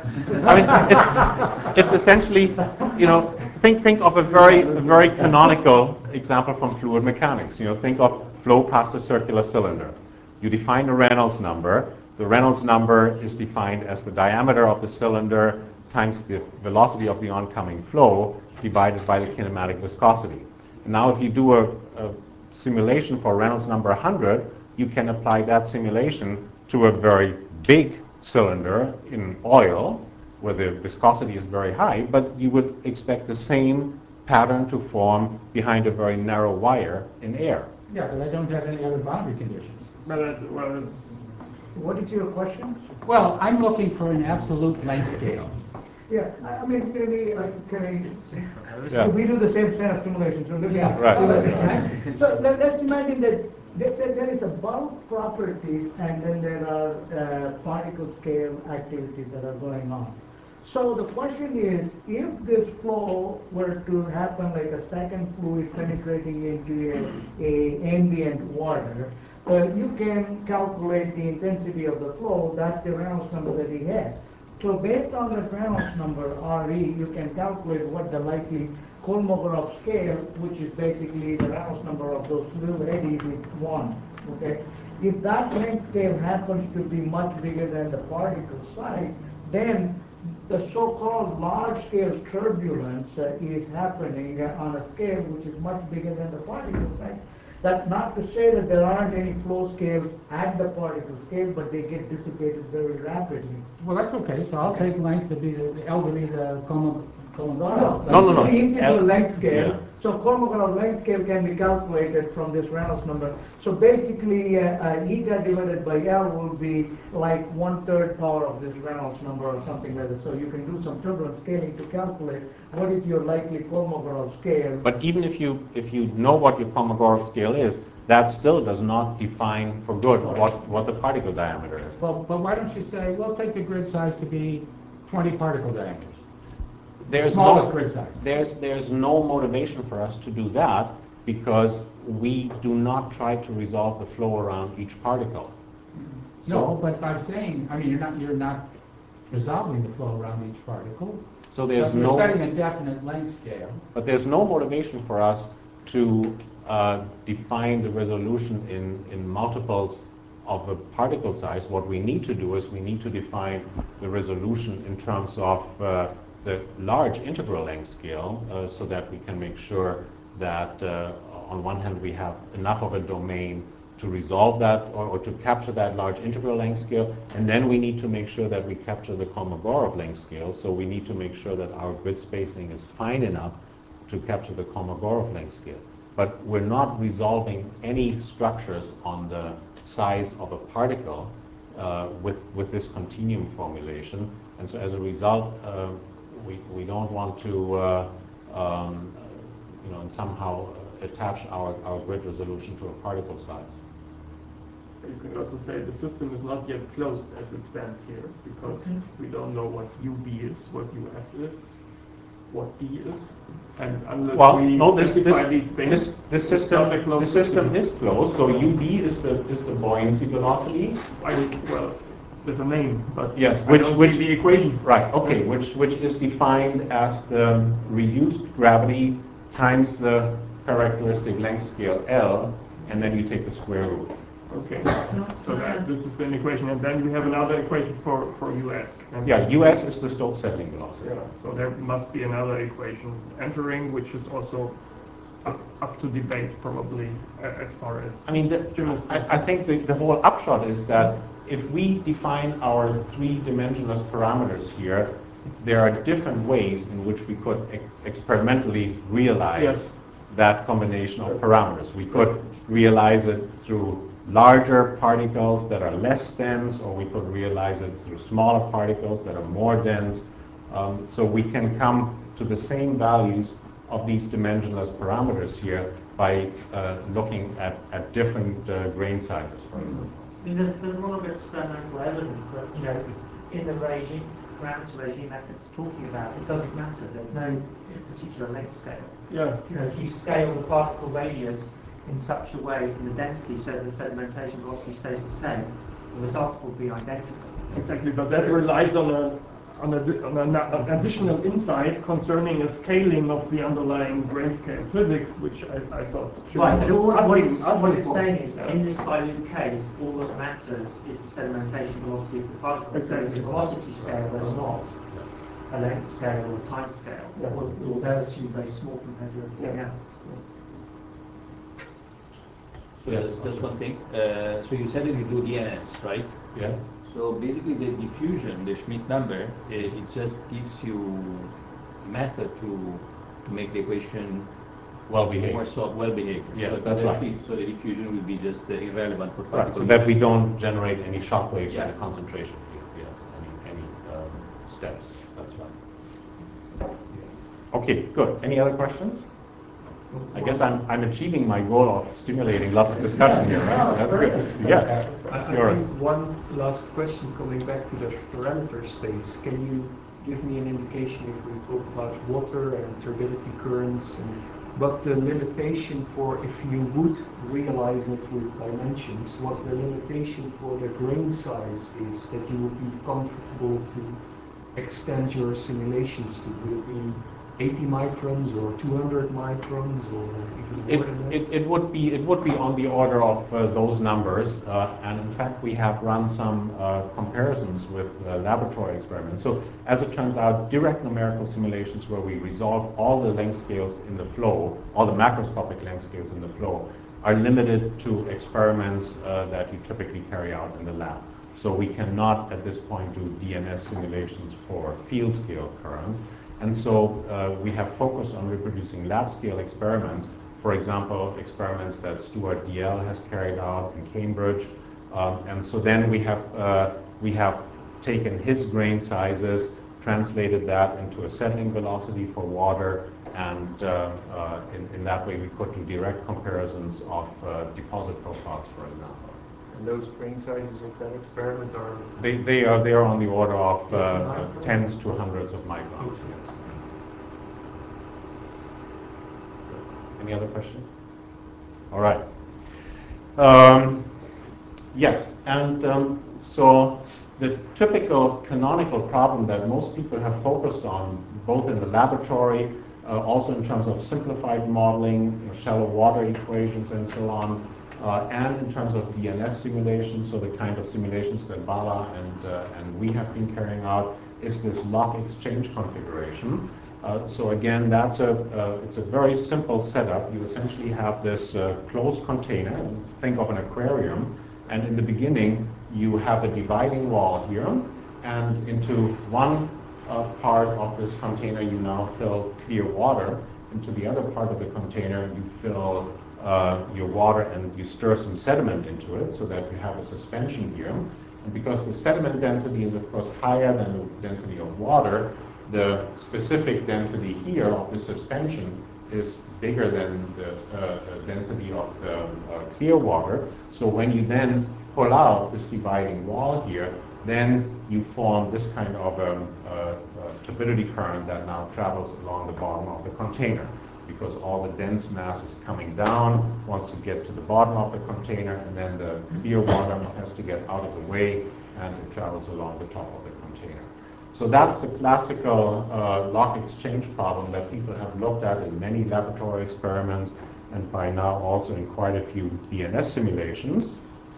I mean, it's, it's essentially, you know, think, think of a very, a very canonical example from fluid mechanics. You know, think of flow past a circular cylinder. You define a Reynolds number. The Reynolds number is defined as the diameter of the cylinder times the velocity of the oncoming flow divided by the kinematic viscosity. And now if you do a, a simulation for Reynolds number one hundred, you can apply that simulation to a very big cylinder in oil, where the viscosity is very high, but you would expect the same pattern to form behind a very narrow wire in air. Yeah, but I don't have any other boundary conditions. But that, well, it's, What is your question? Well, I'm looking for an absolute length scale. Yeah, I I mean, maybe, uh, can Yeah. I, we do the same kind of simulations, so let me. Yeah. Right. So let- let's imagine that there, there- there is a bulk properties and then there are uh, particle scale activities that are going on. So the question is, if this flow were to happen like a second fluid penetrating into a, a ambient water, uh, you can calculate the intensity of the flow. That's the Reynolds number that he has. So based on the Reynolds number, R E, you can calculate what the likely Kolmogorov scale, which is basically the Reynolds number of those little eddies, is one, okay? If that length scale happens to be much bigger than the particle size, then the so-called large-scale turbulence uh, is happening uh, on a scale which is much bigger than the particle size. That's not to say that there aren't any flow scales at the particle scale, but they get dissipated very rapidly. Well, that's okay, so I'll take length to be the the L to be the Kolmogorov. No, No, no, no. the integral L- length scale. yeah. So Kolmogorov length scale can be calculated from this Reynolds number. So basically, uh, uh, eta divided by L will be like one-third power of this Reynolds number or something like that. So you can do some turbulence scaling to calculate what is your likely Kolmogorov scale. But even if you, if you know what your Kolmogorov scale is, that still does not define for good what, what the particle diameter is. Well, but why don't you say, well, take the grid size to be twenty particle diameters? There's Smallest no, grid size. There's, there's no motivation for us to do that because we do not try to resolve the flow around each particle. No, but by saying, I mean, you're not, you're not resolving the flow around each particle. So there's But you're setting no, a definite length scale. but there's no motivation for us to uh, define the resolution in, in multiples of a particle size. What we need to do is we need to define the resolution in terms of uh, the large integral length scale uh, so that we can make sure that uh, on one hand we have enough of a domain to resolve that or, or to capture that large integral length scale, and then we need to make sure that we capture the Kolmogorov length scale. So we need to make sure that our grid spacing is fine enough to capture the Kolmogorov length scale. But we're not resolving any structures on the size of a particle uh, with, with this continuum formulation. And so as a result, uh, we, we don't want to, uh, um, you know, and somehow attach our, our grid resolution to a particle size. you can also say the system is not yet closed as it stands here, because we don't know what U B is, what U S is, what D is, and unless Well, we no, this, specify this, these things, this, this it's not a system, closed the system system. is closed, so U B is the, is the buoyancy velocity. I, well, there's a name, but Yes, I which- don't which- see the equation. Right, okay, which, which is defined as the reduced gravity times the characteristic length scale L, and then you take the square root. Okay, so that, this is an equation, and then we have another equation for, for U S. And Yeah, U S is the Stokes settling velocity. Yeah, so there must be another equation entering, which is also up, up to debate probably a- as far as. I mean, the, Jim is I, I think the, the whole upshot is that if we define our three dimensionless parameters here, there are different ways in which we could ex experimentally realize Yes. that combination of parameters. We could realize it through larger particles that are less dense, or we could realize it through smaller particles that are more dense. Um, so we can come to the same values of these dimensionless parameters here by uh, looking at, at different uh, grain sizes, for example. I mean, there's, there's a lot of experimental evidence that, you know, in the regime, parameter regime methods talking about it doesn't matter. There's no particular length scale. Yeah. You know, if you scale the particle radius in such a way in the density so the sedimentation velocity stays the same, the results will be identical. Exactly, but that relies on a on, a, on a, an additional insight concerning a scaling of the underlying grain scale physics, which I, I thought. Right, but all, what, asking, it's, asking what it's for. saying is, Yeah. in this dilute case, all that matters is the sedimentation velocity of the particles. Exactly. So the velocity scale does not a length scale or a time scale, Yeah. although they're assumed very small compared to everything Yeah. else. So yes, just one thing. Uh, so you said that you do D N S, right? Yeah. So basically the diffusion, the Schmidt number, it, it just gives you a method to to make the equation Well behaved. more so well behaved. Yes, so that's right. it. So the diffusion will be just uh, irrelevant for Right, particle. so that we don't generate any shock waves Yeah. in the concentration field, yes, any, any um, steps, that's right. Yes. Okay, good. Any other questions? I guess I'm, I'm achieving my goal of stimulating lots of discussion here, right? So that's good. Yeah. I, I Yours. think one last question coming back to the parameter space. Can you give me an indication if we talk about water and turbidity currents, and what the limitation for, if you would realize it with dimensions, what the limitation for the grain size is that you would be comfortable to extend your simulations to? Would it be eighty microns or two hundred microns or even It, more than that? it, it would be it would be on the order of uh, those numbers, uh, and in fact we have run some uh, comparisons with uh, laboratory experiments. So as it turns out, direct numerical simulations where we resolve all the length scales in the flow, all the macroscopic length scales in the flow, are limited to experiments uh, that you typically carry out in the lab. So we cannot at this point do D N S simulations for field scale currents. And so uh, we have focused on reproducing lab scale experiments. For example, experiments that Stuart D L has carried out in Cambridge. Um, and so then we have, uh, we have taken his grain sizes, translated that into a settling velocity for water, and uh, uh, in, in that way we could do direct comparisons of uh, deposit profiles, for example. And those grain sizes of that experiment are They, they, are, they are on the order of uh, uh, tens to hundreds of microns. Yes. Any other questions? All right. Um, yes, and um, so the typical canonical problem that most people have focused on, both in the laboratory, uh, also in terms of simplified modeling, you know, shallow water equations and so on, uh, and in terms of D N S simulations, so the kind of simulations that Bala and, uh, and we have been carrying out, is this lock exchange configuration. Uh, so again, that's a, uh, it's a very simple setup. You essentially have this uh, closed container, think of an aquarium, and in the beginning, you have a dividing wall here, and into one uh, part of this container, you now fill clear water. Into the other part of the container, you fill uh, your water and you stir some sediment into it so that you have a suspension here. And because the sediment density is, of course, higher than the density of water, the specific density here of the suspension is bigger than the uh, density of the uh, clear water. So when you then pull out this dividing wall here, then you form this kind of um, uh, uh, turbidity current that now travels along the bottom of the container, because all the dense mass is coming down, wants to get to the bottom of the container, and then the clear water has to get out of the way, and it travels along the top of the container. So that's the classical uh, lock exchange problem that people have looked at in many laboratory experiments, and by now also in quite a few D N S simulations.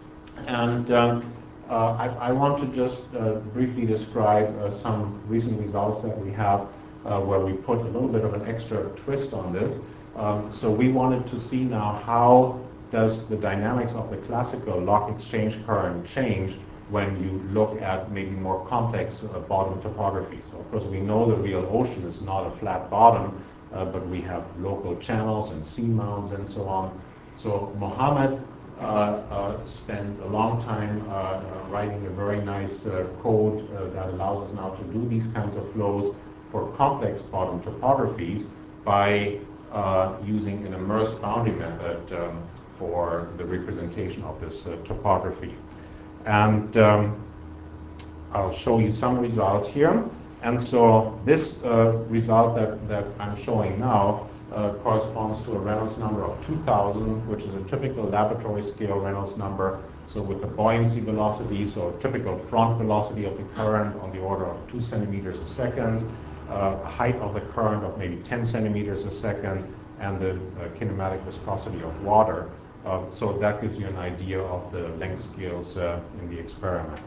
And um, uh, I, I want to just uh, briefly describe uh, some recent results that we have uh, where we put a little bit of an extra twist on this. Um, so we wanted to see now how does the dynamics of the classical lock exchange current change when you look at maybe more complex uh, bottom topography. So of course we know the real ocean is not a flat bottom, uh, but we have local channels and seamounts and so on. So Mohammed uh, uh, spent a long time uh, uh, writing a very nice uh, code uh, that allows us now to do these kinds of flows for complex bottom topographies by uh, using an immersed boundary method um, for the representation of this uh, topography. And um, I'll show you some results here. And so this uh, result that, that I'm showing now uh, corresponds to a Reynolds number of two thousand, which is a typical laboratory scale Reynolds number. So with the buoyancy velocity, so a typical front velocity of the current on the order of two centimeters a second, uh, height of the current of maybe ten centimeters a second, and the uh, kinematic viscosity of water. Uh, so that gives you an idea of the length scales uh, in the experiment.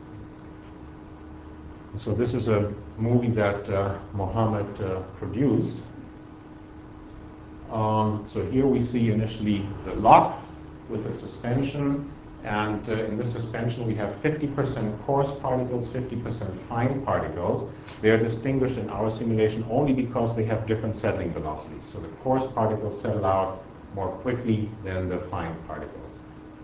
So this is a movie that uh, Mohammed uh, produced. Um, so here we see initially the lock with the suspension, and uh, in this suspension we have fifty percent coarse particles, fifty percent fine particles. They are distinguished in our simulation only because they have different settling velocities. So the coarse particles settle out more quickly than the fine particles.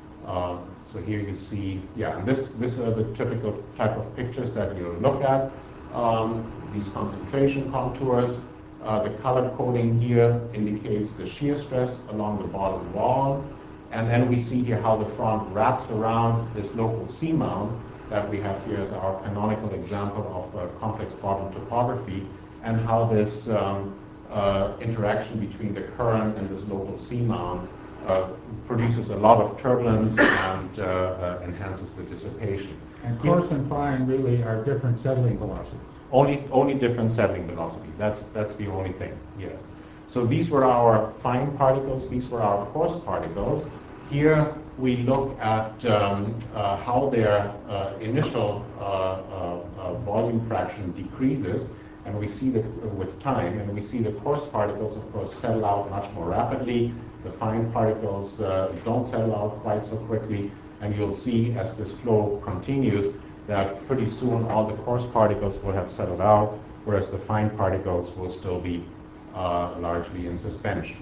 Um, so here you see, yeah, and this, this are the typical type of pictures that you look at. Um, these concentration contours. Uh, the color coding here indicates the shear stress along the bottom wall. And then we see here how the front wraps around this local seamount that we have here as our canonical example of uh, complex bottom topography, and how this um, uh, interaction between the current and this local seamount uh, produces a lot of turbulence and uh, uh, enhances the dissipation. And coarse and fine really are different settling velocities. Only, only different settling velocity. That's, that's the only thing, yes. So these were our fine particles, these were our coarse particles. Here we look at um, uh, how their uh, initial uh, uh, uh, volume fraction decreases, and we see that with time, and we see the coarse particles, of course, settle out much more rapidly. The fine particles uh, don't settle out quite so quickly, and you'll see as this flow continues that pretty soon all the coarse particles will have settled out, whereas the fine particles will still be uh, largely in suspension.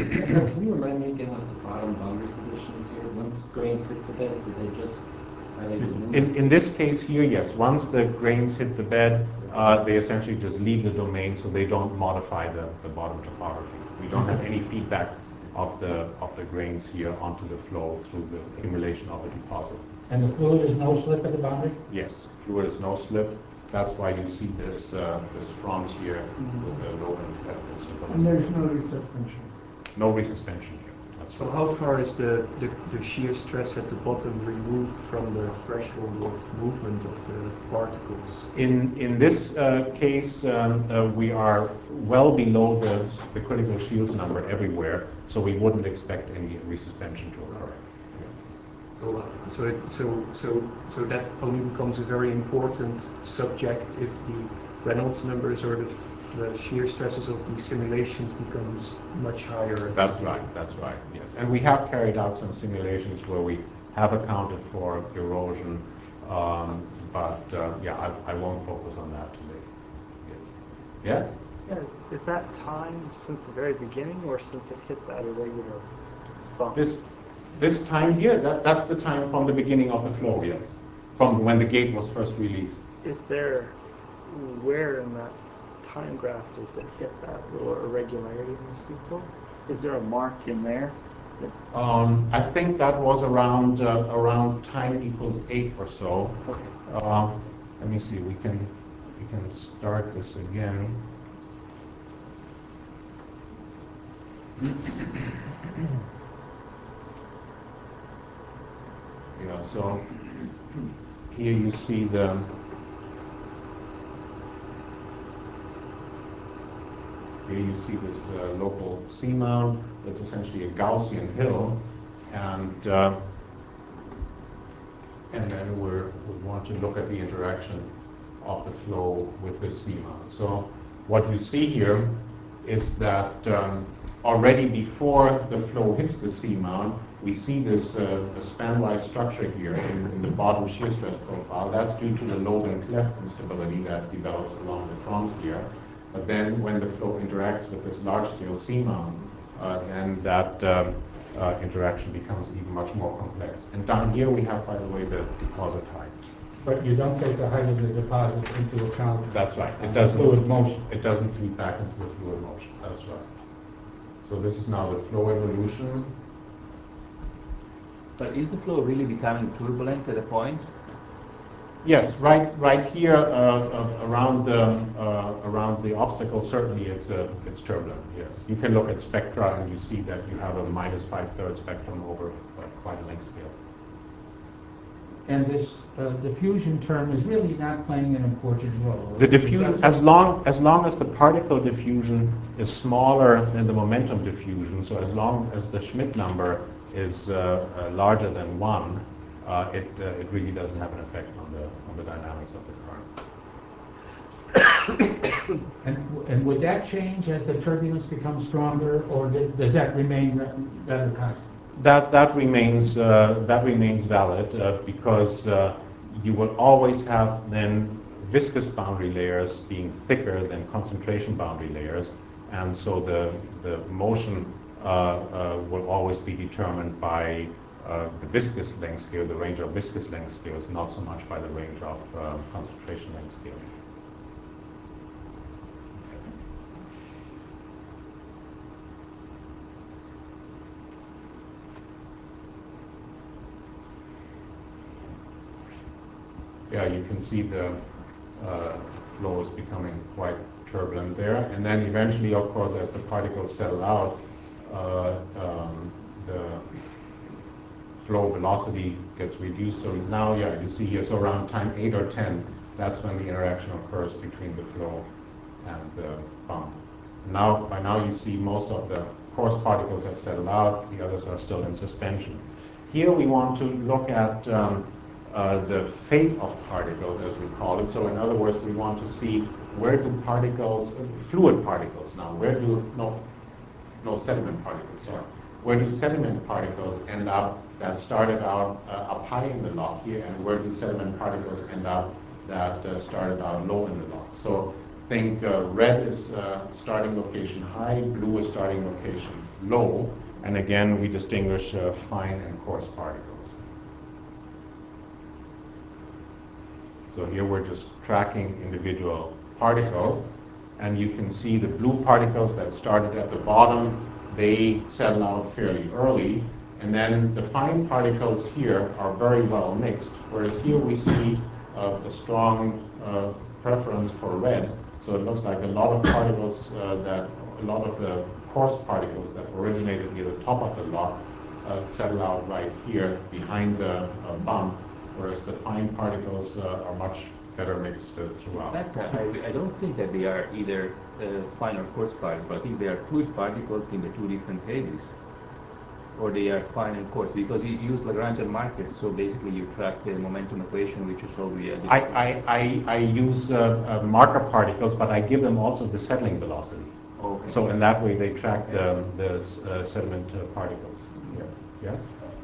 Can you remind me again of the bottom boundary conditions here? Once grains hit the bed, do they just, are they removed? In, in this case here, yes. Once the grains hit the bed, uh, they essentially just leave the domain, so they don't modify the, the bottom topography. We don't have any feedback of the, of the grains here onto the flow through the accumulation of a deposit. And the fluid is no slip at the boundary? Yes, fluid is no slip. That's why you see this, uh, this front here with the low and cleft instability. And there is no resuspension. No resuspension here. That's So right. how far is the, the, the shear stress at the bottom removed from the threshold of movement of the particles? In, in this uh, case, um, uh, we are well below the, the critical Shields number everywhere, so we wouldn't expect any resuspension to occur. So, so, it, so, so, so that only becomes a very important subject if the Reynolds numbers or the, the shear stresses of the simulations becomes much higher. That's right, that's right, yes. And we have carried out some simulations where we have accounted for erosion, um, but uh, yeah, I, I won't focus on that today. Yes. Yeah? Yeah, is, is that time since the very beginning or since it hit that irregular bump? This, this time here, that, that's the time from the beginning of the flow, yes. From when the gate was first released. Is there, where in that time graph does it hit that little irregularity in the steep flow? Is there a mark in there? That, Um, I think that was around uh, around time equals eight or so. okay. Uh, let me see. We can we can start this again. Yeah. So here you see the. Here you see this uh, local seamount. That's essentially a Gaussian hill, and uh, and then we're, we want to look at the interaction of the flow with this seamount. So what you see here is that um, already before the flow hits the seamount, we see this uh, span-wise structure here in, in the bottom shear stress profile. That's due to the lobe and cleft instability that develops along the front here. But then when the flow interacts with this large-scale seamount, uh, then that um, uh, interaction becomes even much more complex. And down here we have, by the way, the deposit height. But you don't take the height of the deposit into account. That's right. It on doesn't fluid motion. It doesn't feed back into the fluid motion. That's right. So this is now the flow evolution. But is the flow really becoming turbulent at a point? Yes, right, right here uh, uh, around the uh, around the obstacle. Certainly, it's uh, it's turbulent. Yes, you can look at spectra and you see that you have a minus five thirds spectrum over uh, quite a length scale. And this uh, diffusion term is really not playing an important role. The diffusion, as long as long as the particle diffusion is smaller than the momentum diffusion, so as long as the Schmidt number is uh, uh, larger than one, uh, it uh, it really doesn't have an effect on the on the dynamics of the current. And, and would that change as the turbulence becomes stronger, or did, does that remain rather constant? That that remains uh, that remains valid uh, because uh, you will always have then viscous boundary layers being thicker than concentration boundary layers, and so the the motion uh, uh, will always be determined by uh, the viscous length scale, the range of viscous length scales, not so much by the range of uh, concentration length scales. Yeah, you can see the uh, flow is becoming quite turbulent there. And then eventually, of course, as the particles settle out, uh, um, the flow velocity gets reduced. So now, yeah, you see here, so around time eight or ten, that's when the interaction occurs between the flow and the bump. Now, by now you see most of the coarse particles have settled out, the others are still in suspension. Here we want to look at um, Uh, the fate of particles, as we call it. So in other words, we want to see where do particles, uh, fluid particles now, where do, no, no sediment particles, sorry. Where do sediment particles end up that started out uh, up high in the lock here, and where do sediment particles end up that uh, started out low in the lock? So think uh, red is uh, starting location high, blue is starting location low, and again we distinguish uh, fine and coarse particles. So here we're just tracking individual particles, and you can see the blue particles that started at the bottom, they settle out fairly early, and then the fine particles here are very well mixed, whereas here we see uh, a strong uh, preference for red. So it looks like a lot of particles uh, that, a lot of the coarse particles that originated near the top of the lock uh, settle out right here behind the uh, bump, whereas the fine particles uh, are much better mixed uh, throughout. That, uh, I, I don't think that they are either uh, fine or coarse particles. I think they are fluid particles in the two different phases. Or they are fine and coarse, because you use Lagrangian markers, so basically you track the momentum equation, which is already a I, I, I, I use uh, uh, marker particles, but I give them also the settling velocity. Okay. So in that way they track the, the uh, sediment uh, particles. Yes? Yes?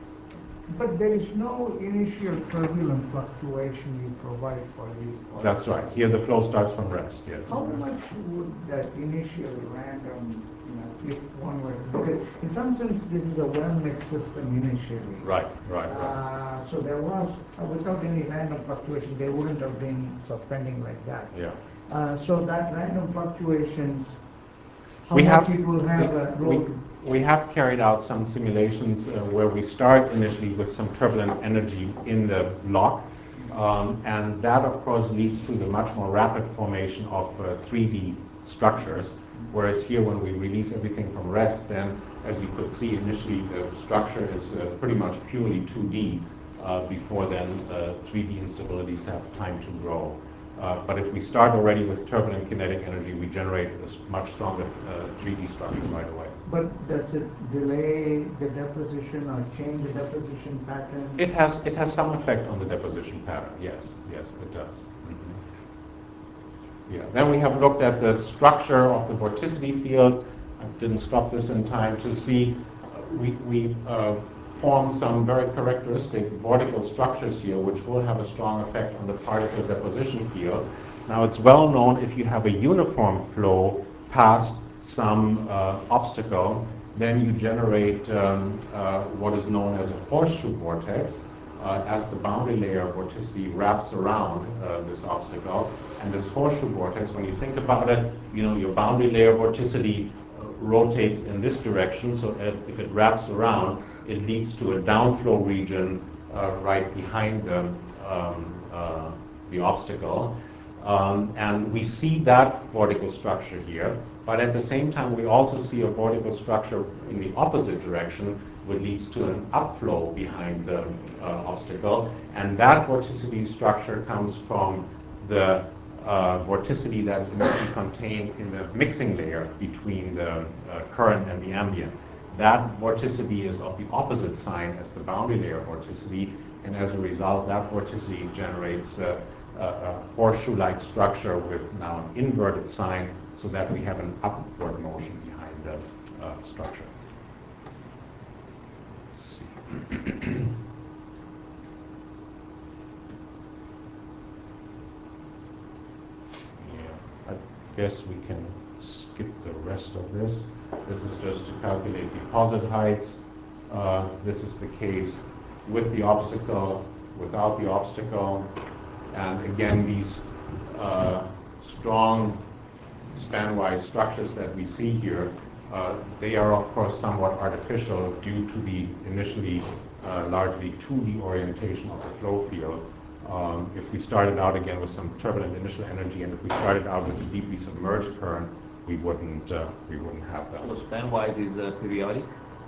But there is no initial turbulent fluctuation you provide for these particles. That's right. Here the flow starts from rest, yes. How much would that initial random, you know, if one were, because in some sense this is a well-mixed system initially. Right, right, right. Uh, so there was, uh, without any random fluctuation, they wouldn't have been suspending like that. Yeah. Uh, so that random fluctuations, how We much have, it will have we, a role? we, we have carried out some simulations uh, where we start initially with some turbulent energy in the lock, um, and that of course leads to the much more rapid formation of uh, three D structures, whereas here when we release everything from rest, then as you could see initially the structure is uh, pretty much purely two D uh, before then uh, three D instabilities have time to grow. Uh, but if we start already with turbulent kinetic energy, we generate a much stronger uh, three D structure right away. But does it delay the deposition or change the deposition pattern? It has, it has some effect on the deposition pattern, yes, yes, it does. Mm-hmm. Yeah. Then we have looked at the structure of the vorticity field. I didn't stop this in time to see. Uh, we we uh, formed some very characteristic vortical structures here, which will have a strong effect on the particle deposition field. Now, it's well known if you have a uniform flow past some uh, obstacle, then you generate um, uh, what is known as a horseshoe vortex. Uh, as the boundary layer vorticity wraps around uh, this obstacle. And this horseshoe vortex, when you think about it, you know, your boundary layer vorticity uh, rotates in this direction, so it, if it wraps around, it leads to a downflow region uh, right behind the um, uh, the obstacle. Um, and we see that vortical structure here, but at the same time we also see a vortical structure in the opposite direction, which leads to an upflow behind the uh, obstacle, and that vorticity structure comes from the uh, vorticity that's initially contained in the mixing layer between the uh, current and the ambient. That vorticity is of the opposite sign as the boundary layer vorticity, and as a result, that vorticity generates uh, a, a horseshoe-like structure with now an inverted sign, so that we have an upward motion behind the uh, structure. Let's see. Yeah, I guess we can skip the rest of this. This is just to calculate deposit heights. Uh, this is the case with the obstacle, without the obstacle. And again, these uh, strong spanwise structures that we see here, uh, they are of course somewhat artificial due to the initially uh, largely two D orientation of the flow field. Um, if we started out again with some turbulent initial energy, and if we started out with a deeply submerged current, we wouldn't uh, we wouldn't have that. So spanwise is uh, periodic?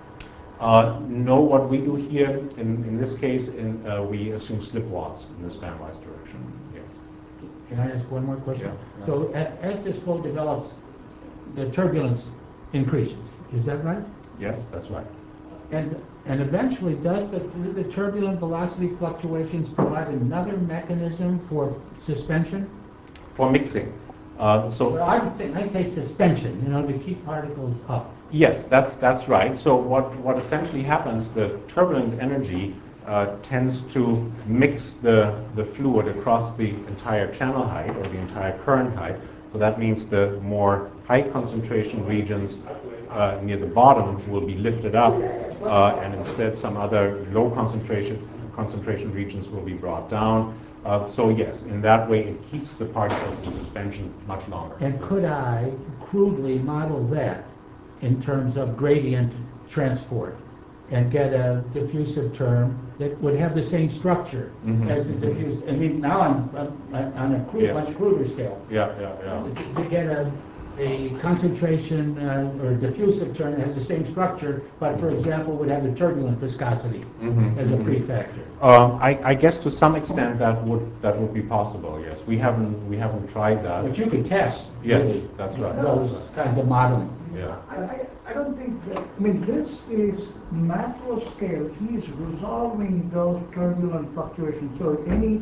Uh, no, what we do here in, in this case, in, uh, we assume slip walls in the spanwise direction. Yes. Can I ask one more question? Yeah. So a- as this flow develops, the turbulence increases, is that right? Yes, that's right. And and eventually, does the, do the turbulent velocity fluctuations provide another mechanism for suspension? For mixing. Uh, so Well, I would say, I say suspension, you know, to keep particles up. yes, that's that's right. So what what essentially happens, the turbulent energy uh, tends to mix the the fluid across the entire channel height or the entire current height. So that means the more high concentration regions uh, near the bottom will be lifted up, uh, and instead some other low concentration concentration regions will be brought down. Uh, so yes, in that way it keeps the particles in suspension much longer. And could I crudely model that in terms of gradient transport and get a diffusive term that would have the same structure Mhm. as the diffuse? I mean, now I'm, I'm on a crude, Yeah. much cruder scale. Yeah, yeah, yeah. To to get a, a concentration uh, or diffusive term that has the same structure, but for example would have the turbulent viscosity Mhm, as a mhm. prefactor. Um, I, I guess to some extent that would that would be possible. Yes, we haven't we haven't tried that. But you could test Yes, really that's right. those kinds of modeling. Yeah. I, I, I don't think that, I mean, this is macro scale. He is resolving those turbulent fluctuations. So any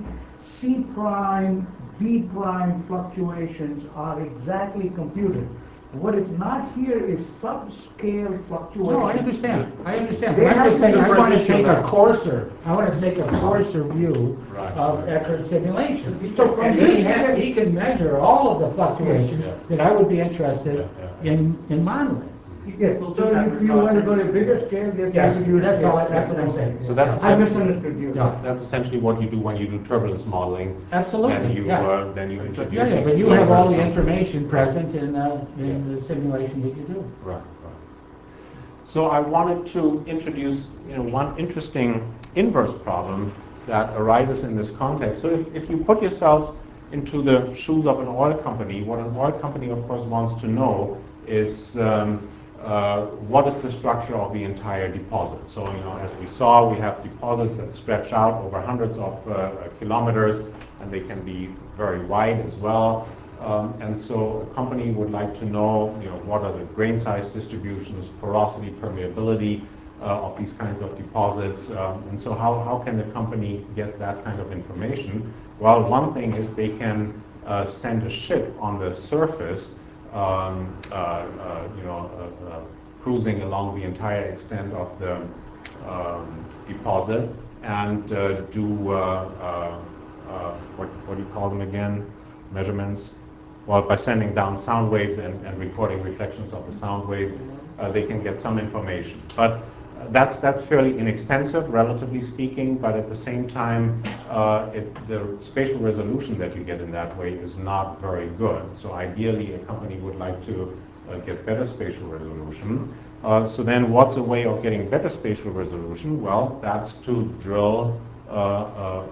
C prime, V prime fluctuations are exactly computed. What is not here is subscale fluctuations. No, I understand, I understand. They But I'm have just saying, to I want to differentiate take a that. coarser, I want to take a coarser view Right. of Eckert simulation. So from And this he ha- scale- he can measure all of the fluctuations Yeah. that I would be interested Yeah, yeah. in, in modeling. Yes, so if you want to go to bigger scale, yes. Yes, you would- that's all, I- that's what I'm saying. So that's I essentially, misunderstood you. Yeah. that's essentially what you do when you do turbulence modeling. And Absolutely, you yeah. uh, then you introduce. Yeah, yeah, these but you have all the fluid information present in, uh, in the simulation that you do. Right, right. So I wanted to introduce, you know, one interesting inverse problem that arises in this context. So if, if you put yourself into the shoes of an oil company, what an oil company, of course, wants to know is um, uh, what is the structure of the entire deposit. So, you know, as we saw, we have deposits that stretch out over hundreds of uh, kilometers, and they can be very wide as well. Um, and so a company would like to know, you know, what are the grain size distributions, porosity, permeability uh, of these kinds of deposits. Um, and so how, how can the company get that kind of information? Well, one thing is they can uh, send a ship on the surface, um, uh, uh, you know, uh, uh, cruising along the entire extent of the um, deposit and uh, do, uh, uh, uh, what, what do you call them again? Measurements. Well, by sending down sound waves and, and recording reflections of the sound waves, uh, they can get some information. But uh, that's that's fairly inexpensive, relatively speaking. But at the same time, uh, it, the spatial resolution that you get in that way is not very good. So ideally, a company would like to uh, get better spatial resolution. Uh, so then, what's a way of getting better spatial resolution? Well, that's to drill uh, a, a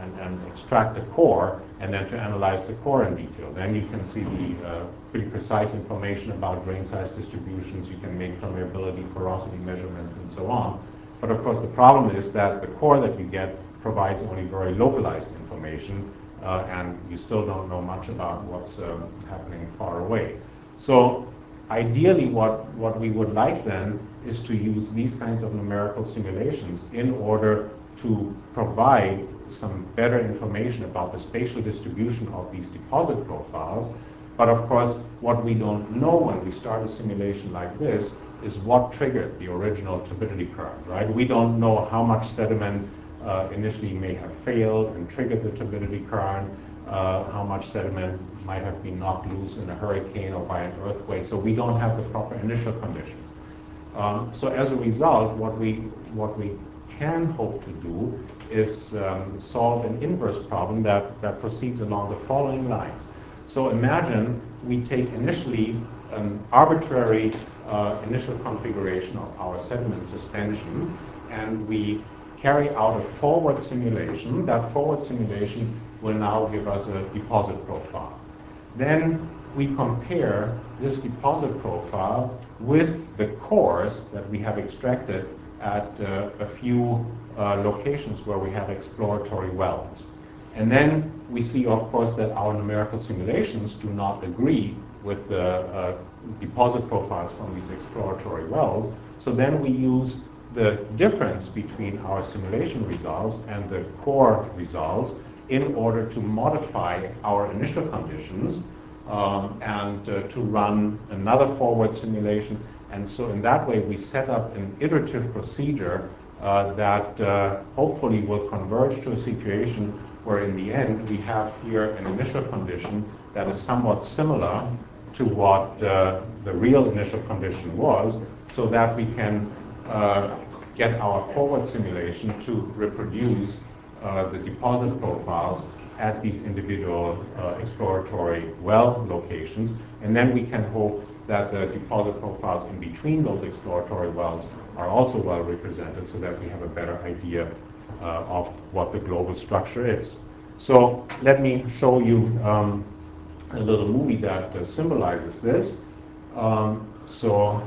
and, and extract the core, and then to analyze the core in detail. Then you can see the uh, pretty precise information about grain size distributions. You can make permeability, porosity measurements, and so on. But of course, the problem is that the core that you get provides only very localized information, uh, and you still don't know much about what's uh, happening far away. So ideally, what, what we would like then is to use these kinds of numerical simulations in order to provide some better information about the spatial distribution of these deposit profiles. But of course, what we don't know when we start a simulation like this is what triggered the original turbidity current, right? We don't know how much sediment uh, initially may have failed and triggered the turbidity current, uh, how much sediment might have been knocked loose in a hurricane or by an earthquake, so we don't have the proper initial conditions. Um, so as a result, what we, what we can hope to do is um, solve an inverse problem that, that proceeds along the following lines. So imagine we take initially an arbitrary uh, initial configuration of our sediment suspension, and we carry out a forward simulation. That forward simulation will now give us a deposit profile. Then we compare this deposit profile with the cores that we have extracted at uh, a few uh, locations where we have exploratory wells. And then we see, of course, that our numerical simulations do not agree with the uh, deposit profiles from these exploratory wells. So then we use the difference between our simulation results and the core results in order to modify our initial conditions um, and uh, to run another forward simulation. And so in that way, we set up an iterative procedure uh, that uh, hopefully will converge to a situation where in the end we have here an initial condition that is somewhat similar to what uh, the real initial condition was, so that we can uh, get our forward simulation to reproduce uh, the deposit profiles at these individual uh, exploratory well locations. And then we can hope that the deposit profiles in between those exploratory wells are also well represented, so that we have a better idea uh, of what the global structure is. So let me show you um, a little movie that uh, symbolizes this. Um, so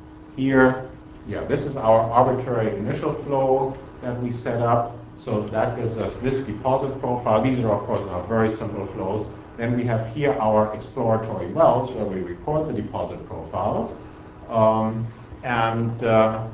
here, yeah, this is our arbitrary initial flow that we set up. So that gives us this deposit profile. These are, of course, our very simple flows. Then we have here our exploratory wells where we record the deposit profiles. Um, and, uh,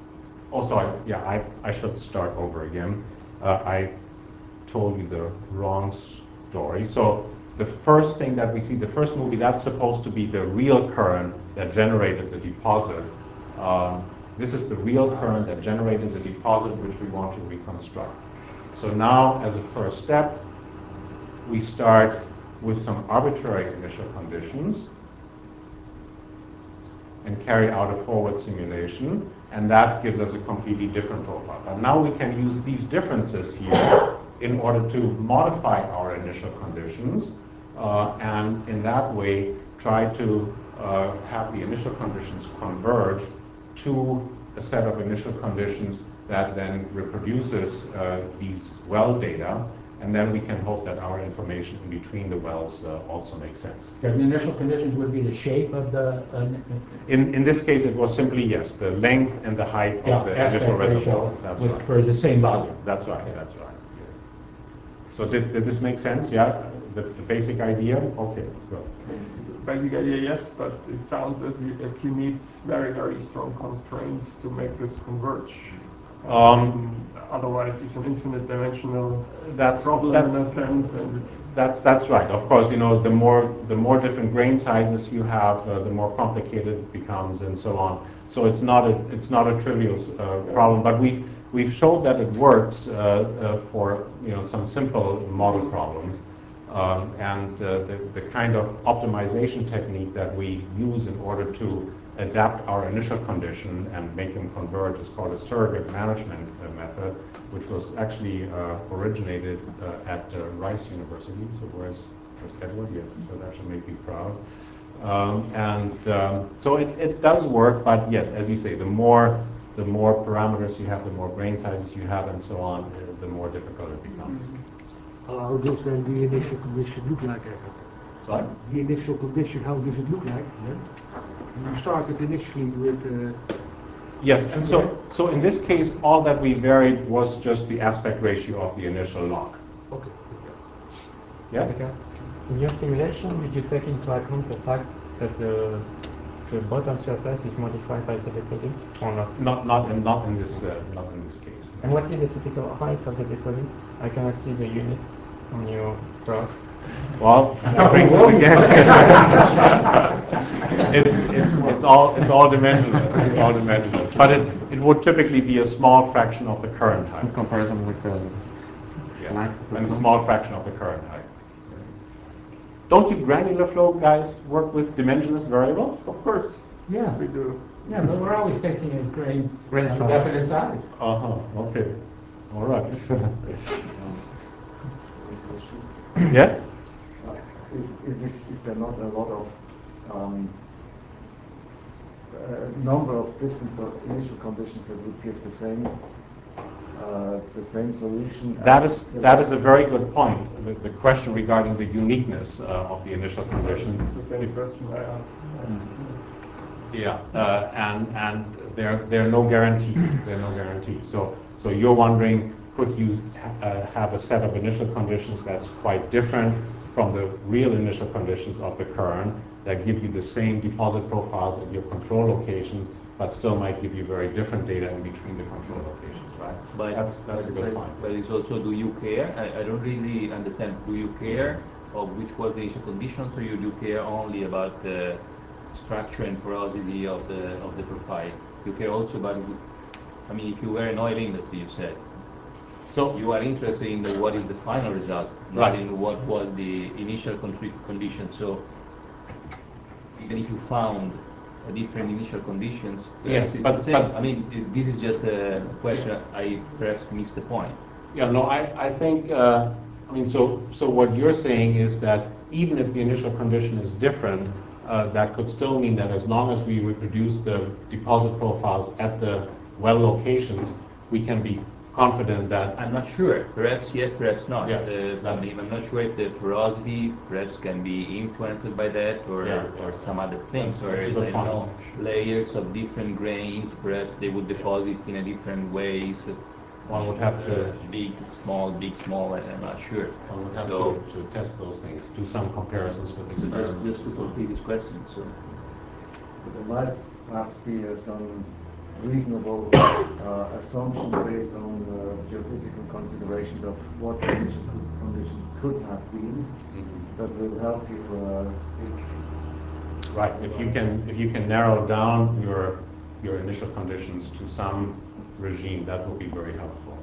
oh, sorry, yeah, I, I should start over again. Uh, I told you the wrong story. So the first thing that we see, the first movie, that's supposed to be the real current that generated the deposit. Um, this is the real current that generated the deposit, which we want to reconstruct. So now, as a first step, we start with some arbitrary initial conditions and carry out a forward simulation, and that gives us a completely different profile. But now we can use these differences here in order to modify our initial conditions, uh, and in that way try to uh, have the initial conditions converge to a set of initial conditions that then reproduces uh, these well data, and then we can hope that our information in between the wells uh, also makes sense. The initial conditions would be the shape of the... Uh, in, in this case, it was simply, yes, the length and the height yeah, of the initial reservoir. That's with, right. For the same volume. That's right, okay. That's right. So did, did this make sense? Yeah, the, the basic idea? Okay, good. Basic idea, yes, but it sounds as if you need very, very strong constraints to make this converge. Um, um, otherwise, it's an infinite dimensional that's, problem that's, in a sense. And that's that's right. Of course, you know, the more the more different grain sizes you have, uh, the more complicated it becomes, and so on. So it's not a it's not a trivial uh, problem, but we. We've showed that it works uh, uh, for you know some simple model problems, um, and uh, the, the kind of optimization technique that we use in order to adapt our initial condition and make them converge is called a surrogate management uh, method, which was actually uh, originated uh, at uh, Rice University. So where's, where's Edward? Yes, so that should make me proud. Um, and um, so it, it does work, but yes, as you say, the more the more parameters you have, the more grain sizes you have, and so on, uh, the more difficult it becomes. How does then the initial condition look like? Sorry? The initial condition, how does it look like? Yeah? You started initially with. Uh, Yes, and so, so in this case, all that we varied was just the aspect ratio of the initial log. okay. Yes? Okay. In your simulation, did you take into account the fact that the, the bottom surface is modified by the deposit or not? Not, not in, not in this, uh, not in this case. And what is the typical height of the deposit? I cannot see the units on your graph. Well, that brings us again. it's, it's, it's all, it's all dimensionless. It's all dimensionless. But it, it would typically be a small fraction of the current height. In comparison with the Yeah, and a small fraction of the current height. Don't you granular flow guys work with dimensionless variables? Of course, Yeah, we do. yeah, but we're always taking in grains Grain of size. definite size. Uh-huh, okay. All right. Yes? Is, is, this, is there not a lot of um, uh, number of different sort of initial conditions that would give the same uh, the same solution? That is that is a very good point. The, the question regarding the uniqueness uh, of the initial conditions. It's the same question I asked. Yeah, uh, and and there there are no guarantees. There are no guarantees. So so you're wondering, could you ha uh, have a set of initial conditions that's quite different from the real initial conditions of the current that give you the same deposit profiles at your control locations, but still might give you very different data in between the control locations, right? But, that's that's a but, good but, point. but it's also, do you care? I, I don't really understand. Do you care of which was the initial conditions, or you do care only about the structure and porosity of the of the profile? You care also about, I mean, if you were in oil industry, you said, so you are interested in the, what is the final result, not right. in what was the initial condition. So even if you found a different initial conditions, yes, it's but, the same. but I mean, it, this is just a question. I perhaps missed the point. yeah, no, I I think uh, I mean so so what you're saying is that even if the initial condition is different, uh, that could still mean that as long as we reproduce the deposit profiles at the well locations, we can be confident that. I'm not sure. Perhaps yes, perhaps not. Yeah, uh, I mean, I'm not sure if the porosity perhaps can be influenced by that, or Yeah. or some other things, That's- or that's a I good don't point. know, layers of different grains. Perhaps they would deposit in a different ways. One would have to uh, big, small, big, small. I- I'm not sure. one would have So- to, to test those things, do some comparisons with So just, experiments. just to and so on. complete this question. So. But there might perhaps be uh, some reasonable uh, assumptions based on uh, geophysical considerations of what the initial co- conditions could have been Mhm. that will help you uh, pick. Right. If you can if you can narrow down your your initial conditions to some regime, that will be very helpful.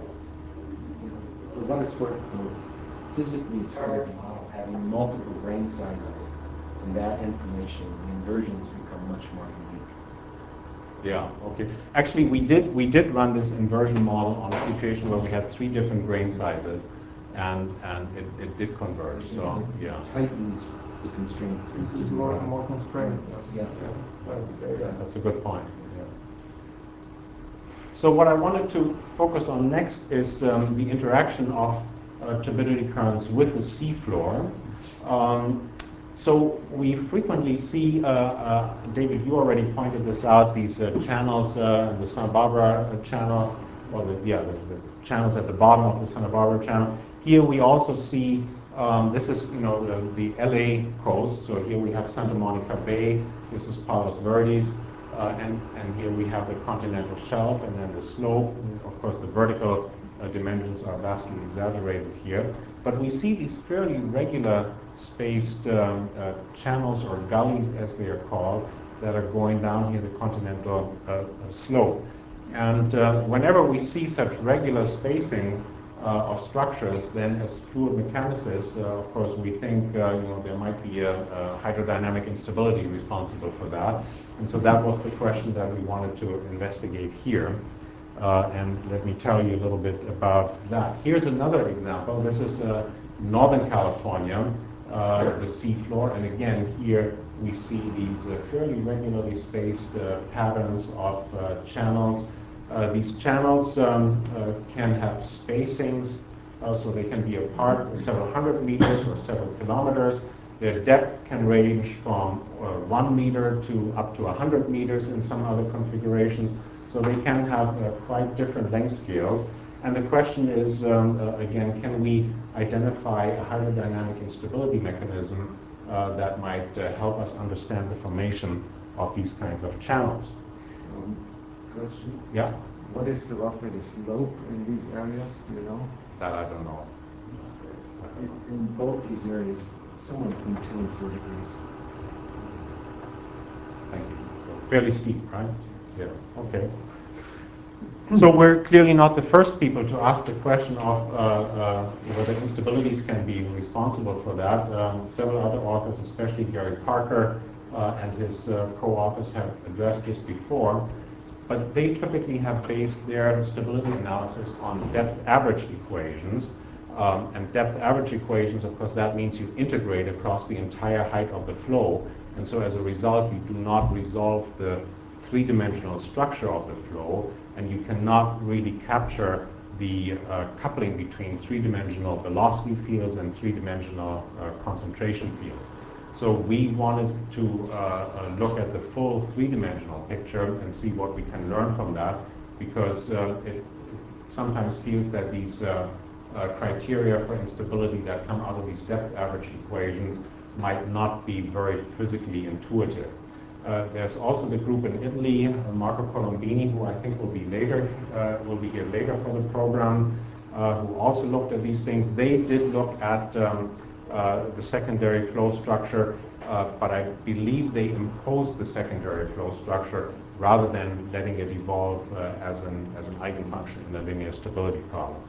For what it's worth, you know, physically it's hard to model having multiple grain sizes, and that information, the inversions become much more unique. Yeah, okay. Actually, we did we did run this inversion model on a situation where we had three different grain sizes, and and it, it did converge. So It yeah, tightens the constraints. This is more more constrained. Yeah. Yeah. Uh, yeah, that's a good point. Yeah. So what I wanted to focus on next is um, the interaction of uh, turbidity currents with the seafloor. Um, So we frequently see, uh, uh, David, you already pointed this out, these uh, channels, uh, the Santa Barbara channel, or the, yeah, the, the channels at the bottom of the Santa Barbara channel. Here we also see, um, this is, you know, the, the L A coast. So here we have Santa Monica Bay. This is Palos Verdes. Uh, and, and here we have the continental shelf and then the slope. Of course, the vertical uh, dimensions are vastly exaggerated here. But we see these fairly regular spaced um, uh, channels or gullies, as they are called, that are going down here the continental uh, slope. And uh, whenever we see such regular spacing uh, of structures, then as fluid mechanicists, uh, of course, we think uh, you know there might be a, a hydrodynamic instability responsible for that. And so that was the question that we wanted to investigate here. Uh, and let me tell you a little bit about that. Here's another example. This is uh, Northern California, uh, the seafloor. And again, here we see these uh, fairly regularly spaced uh, patterns of uh, channels. Uh, these channels um, uh, can have spacings, uh, so they can be apart several hundred meters or several kilometers. Their depth can range from uh, one meter to up to one hundred meters in some other configurations. So they can have uh, quite different length scales. And the question is, um, uh, again, can we identify a hydrodynamic instability mechanism uh, that might uh, help us understand the formation of these kinds of channels? Um, question? Yeah? What is the roughly the slope in these areas? Do you know? That I don't know. In, in both these areas, somewhere between two and four degrees. Thank you. So fairly steep, right? Yes. Okay. So we're clearly not the first people to ask the question of uh, uh, whether instabilities can be responsible for that. Um, several other authors, especially Gary Parker uh, and his uh, co-authors, have addressed this before. But they typically have based their stability analysis on depth average equations. Um, and depth average equations, of course, that means you integrate across the entire height of the flow. And so as a result, you do not resolve the three-dimensional structure of the flow, and you cannot really capture the uh, coupling between three-dimensional velocity fields and three-dimensional uh, concentration fields. So we wanted to uh, uh, look at the full three-dimensional picture and see what we can learn from that, because uh, it sometimes feels that these uh, uh, criteria for instability that come out of these depth average equations might not be very physically intuitive. Uh, there's also the group in Italy, uh, Marco Colombini, who I think will be later, uh, will be here later for the program, uh, who also looked at these things. They did look at um, uh, the secondary flow structure, uh, but I believe they imposed the secondary flow structure rather than letting it evolve uh, as an as an eigenfunction in a linear stability problem.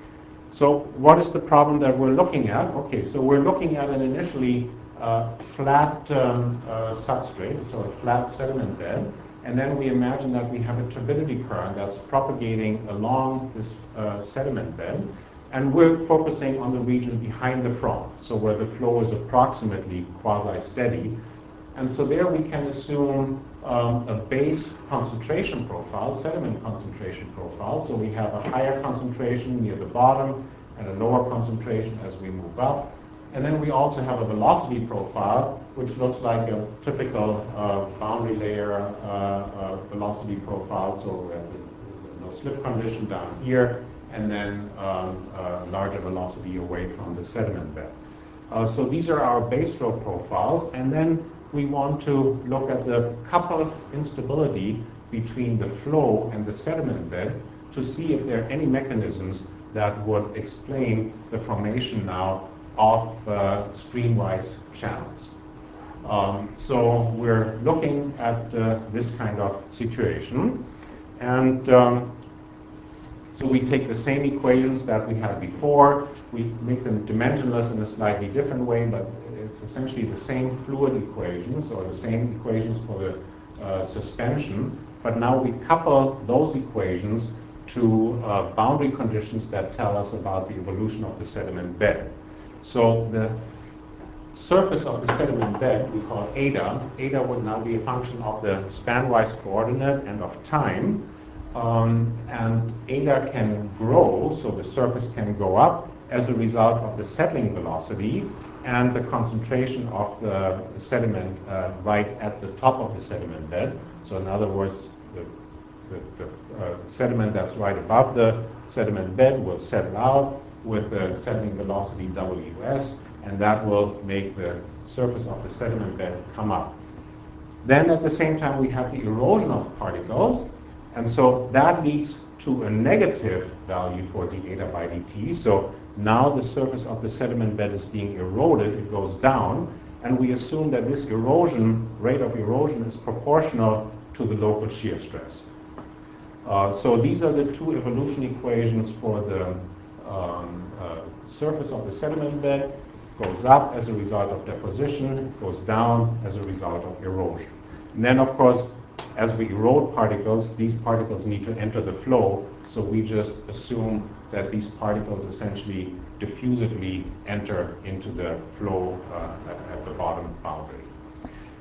So what is the problem that we're looking at? Okay, so we're looking at an initially uh, flat um, uh, substrate, so a flat sediment bed, and then we imagine that we have a turbidity current that's propagating along this uh, sediment bed, and we're focusing on the region behind the front, so where the flow is approximately quasi-steady. And so there we can assume um, a base concentration profile, sediment concentration profile. So we have a higher concentration near the bottom and a lower concentration as we move up. And then we also have a velocity profile, which looks like a typical uh, boundary layer uh, uh, velocity profile. So we have the no slip condition down here, and then um, uh, larger velocity away from the sediment bed. Uh, so these are our base flow profiles, and then we want to look at the coupled instability between the flow and the sediment bed to see if there are any mechanisms that would explain the formation now of uh, streamwise channels. Um, so we're looking at uh, this kind of situation, and um, so we take the same equations that we had before, we make them dimensionless in a slightly different way, but it's essentially the same fluid equations, or the same equations for the uh, suspension, but now we couple those equations to uh, boundary conditions that tell us about the evolution of the sediment bed. So the surface of the sediment bed we call eta. Eta would now be a function of the spanwise coordinate and of time. Um, and eta can grow, so the surface can go up as a result of the settling velocity and the concentration of the sediment uh, right at the top of the sediment bed. So in other words, the, the, the uh, sediment that's right above the sediment bed will settle out with the settling velocity W S, and that will make the surface of the sediment bed come up. Then at the same time we have the erosion of particles, and so that leads to a negative value for d eta by dt. So now the surface of the sediment bed is being eroded, it goes down, and we assume that this erosion, rate of erosion, is proportional to the local shear stress. Uh, so these are the two evolution equations for the um, uh, surface of the sediment bed. It goes up as a result of deposition, it goes down as a result of erosion. And then, of course, as we erode particles, these particles need to enter the flow, so we just assume that these particles essentially diffusively enter into the flow uh, at, at the bottom boundary.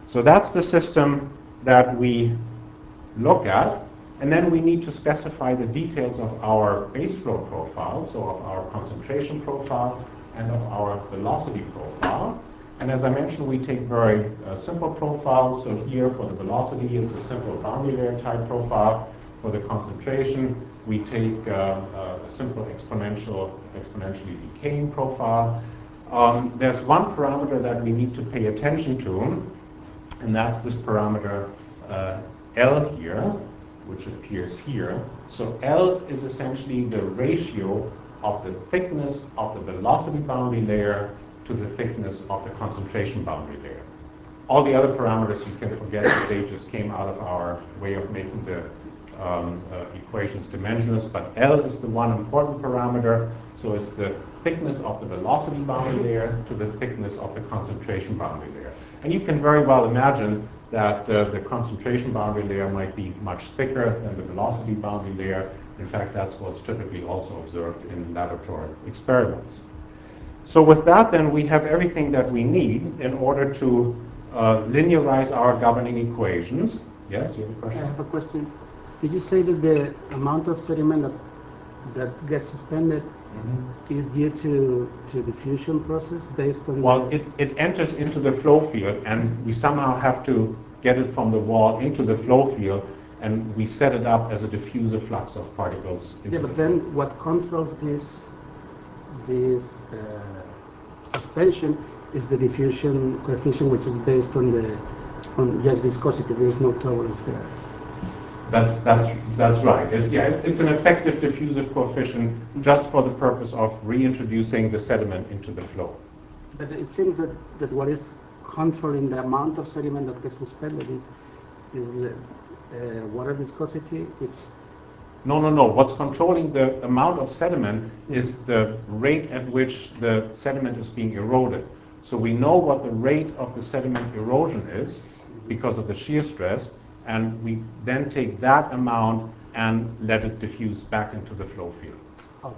So that's the system that we look at. And then we need to specify the details of our base flow profile, so of our concentration profile and of our velocity profile. And as I mentioned, we take very uh, simple profiles. So here for the velocity, it's a simple boundary layer type profile. For the concentration, we take uh, uh, a simple exponential, exponentially decaying profile. Um, there's one parameter that we need to pay attention to, and that's this parameter uh, L here, which appears here. So L is essentially the ratio of the thickness of the velocity boundary layer to the thickness of the concentration boundary layer. All the other parameters you can forget, they just came out of our way of making the um, uh, equations dimensionless, but L is the one important parameter. So it's the thickness of the velocity boundary layer to the thickness of the concentration boundary layer. And you can very well imagine that uh, the concentration boundary layer might be much thicker than the velocity boundary layer. In fact, that's what's typically also observed in laboratory experiments. So with that, then, we have everything that we need in order to uh, linearize our governing equations. Yes, you have a question? I have a question. Did you say that the amount of sediment that, that gets suspended mm-hmm. is due to, to the diffusion process based on Well, the... it, it enters into the flow field, and we somehow have to get it from the wall into the flow field, and we set it up as a diffusive flux of particles. Yeah, but then flow. What controls this, this uh, suspension is the diffusion coefficient, which is based on the on just viscosity. There is no turbulence there. That's that's that's right. It's, yeah, it's an effective diffusive coefficient just for the purpose of reintroducing the sediment into the flow. But it seems that, that what is controlling the amount of sediment that gets suspended is is uh, uh, water viscosity, which. No, no, no. What's controlling the amount of sediment is the rate at which the sediment is being eroded. So we know what the rate of the sediment erosion is because of the shear stress, and we then take that amount and let it diffuse back into the flow field. Okay.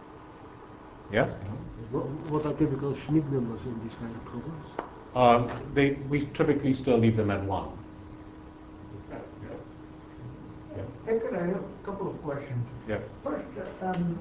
Yes? What, what are typical Schmidt numbers in these kind of problems? Uh, they, we typically still leave them at one. Eckert, I have a couple of questions. Yes. First, uh, um,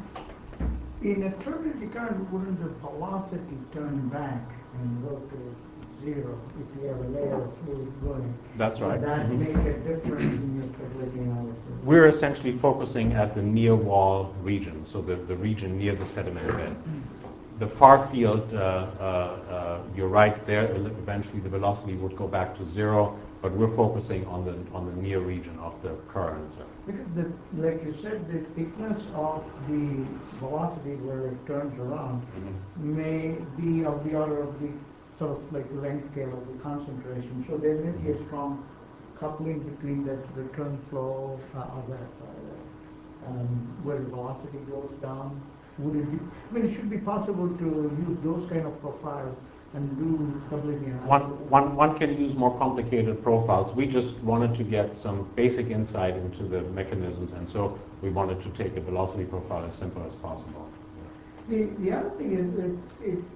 in a turbulent current, wouldn't the velocity turn back and go to zero if you have a layer of fluid going? That's right. Would that mm-hmm. make a difference in your turbulent analysis? We're essentially focusing at the near wall region, so the, the region near the sediment bed. The far field, uh, uh, uh, you're right there, eventually the velocity would go back to zero, but we're focusing on the on the near region of the current. Because, the, like you said, the thickness of the velocity where it turns around mm-hmm. may be of the order of the sort of like length scale of the concentration. So there may be a strong coupling between that return flow uh, of that, uh, um, where the velocity goes down. Would it be, I mean, it should be possible to use those kind of profiles and do stability analysis. One, one, one can use more complicated profiles. We just wanted to get some basic insight into the mechanisms, and so we wanted to take a velocity profile as simple as possible. The, the other thing is, is, is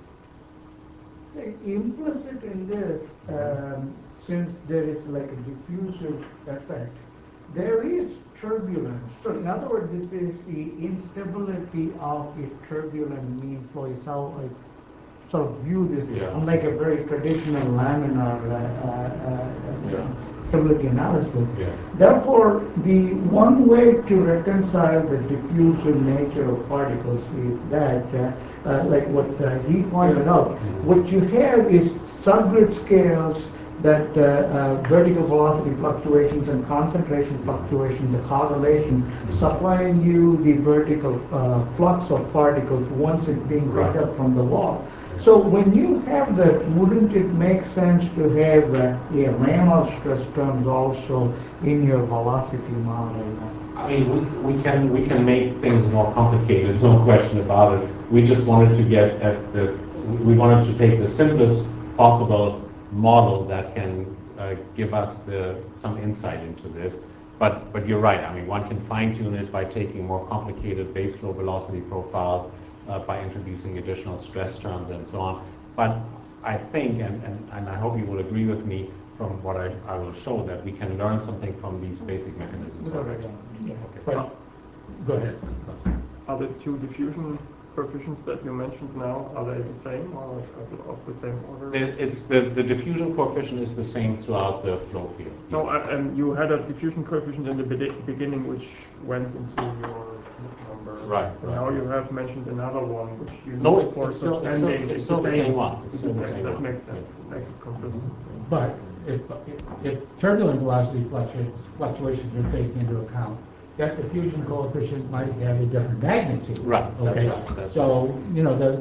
say, implicit in this, um, since there is like a diffusive effect, there is turbulence. So in other words, this is the instability of a turbulent mean flow. Is how I sort of view this, yeah. Unlike a very traditional laminar uh, uh, yeah. stability analysis. Yeah. Therefore, the one way to reconcile the diffusive nature of particles is that, uh, uh, like what uh, he pointed out, mm-hmm. what you have is subgrid scales that uh, uh, vertical velocity fluctuations and concentration fluctuations, the correlation, mm-hmm. supplying you the vertical uh, flux of particles once it's being picked up from the wall. So when you have that, wouldn't it make sense to have uh, a Reynolds stress terms also in your velocity model? I mean, we, we can we can make things more complicated, no question about it. We just wanted to get at the, we wanted to take the simplest possible model that can uh, give us the some insight into this. But but you're right. I mean, one can fine tune it by taking more complicated base flow velocity profiles. Uh, by introducing additional stress terms and so on. But I think, and, and, and I hope you will agree with me, from what I, I will show, that we can learn something from these basic mechanisms already. Yeah. Okay. But, go ahead. Are the two diffusion coefficients that you mentioned now, are they the same or of the same order? It- It's the, the diffusion coefficient is the same throughout the flow field. No, uh, and you had a diffusion coefficient in the be beginning which went into your number. Right, And right. now you have mentioned another one which you No, use it's- for it's still- it's still- suspending. it's still the same one. It's It's still the the same. same That one. makes sense. Makes it consistent. But if, if turbulent velocity fluctu- fluctuations are taken into account, that diffusion coefficient might have a different magnitude. Right, that's Okay, right, that's so, you know, the,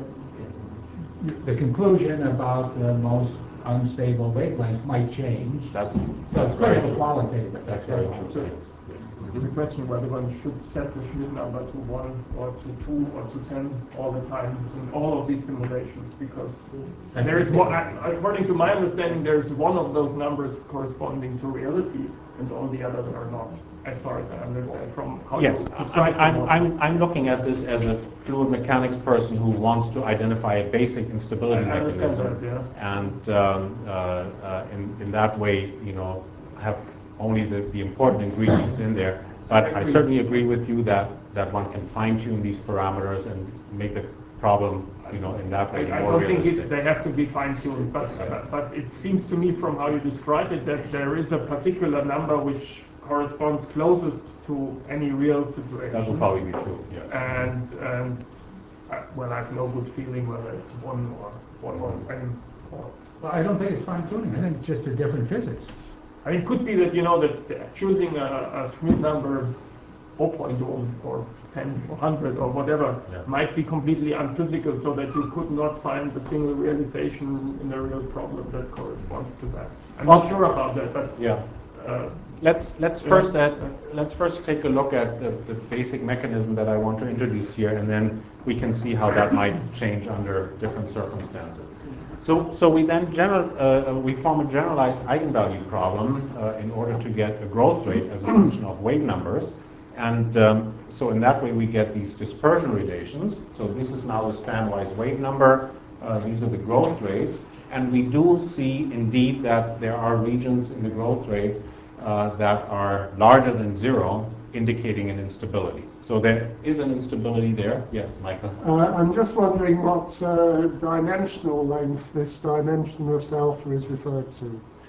the conclusion about the most unstable wavelengths might change. That's, So that's it's very kind of true. qualitative. That's very all. true. The question whether one should set the Schmidt number to one or to two or to ten all the time in all of these simulations, because and there is one, according to my understanding, there is one of those numbers corresponding to reality, and all the others are not, as far as I understand from how Yes, you I- describe I'm, them. I'm, I'm looking at this as a fluid mechanics person who wants to identify a basic instability I understand mechanism. that, yeah. And um, uh, uh, in, in that way, you know, have only the, the important ingredients in there. But I certainly agree with you that, that one can fine tune these parameters and make the problem, you know, in that way I, I more don't think realistic. it, they have to be fine-tuned, but, but but it seems to me from how you describe it that there is a particular number which corresponds closest to any real situation. That will probably be true, yes. And, and uh, well, I have no good feeling whether it's one or one or n. Or, Well, I don't think it's fine tuning. I think it's just a different physics. I mean, it could be that, you know, that choosing a, a Schmidt number zero point one or ten or one hundred or whatever Yeah. might be completely unphysical, so that you could not find a single realization in a real problem that corresponds to that. I'm not sure about that, but Yeah. uh, Let's let's Yeah. first at, let's first take a look at the, the basic mechanism that I want to introduce here, and then we can see how that might change under different circumstances. So so we then general uh, we form a generalized eigenvalue problem uh, in order to get a growth rate as a function of wave numbers, and um, so in that way we get these dispersion relations. So this is now the strand-wise wave number. Uh, these are the growth rates, and we do see indeed that there are regions in the growth rates Uh, that are larger than zero, indicating an instability. So there is an instability there. Yes, Michael? Uh, I'm just wondering what uh, dimensional length this dimensionless alpha is referred to.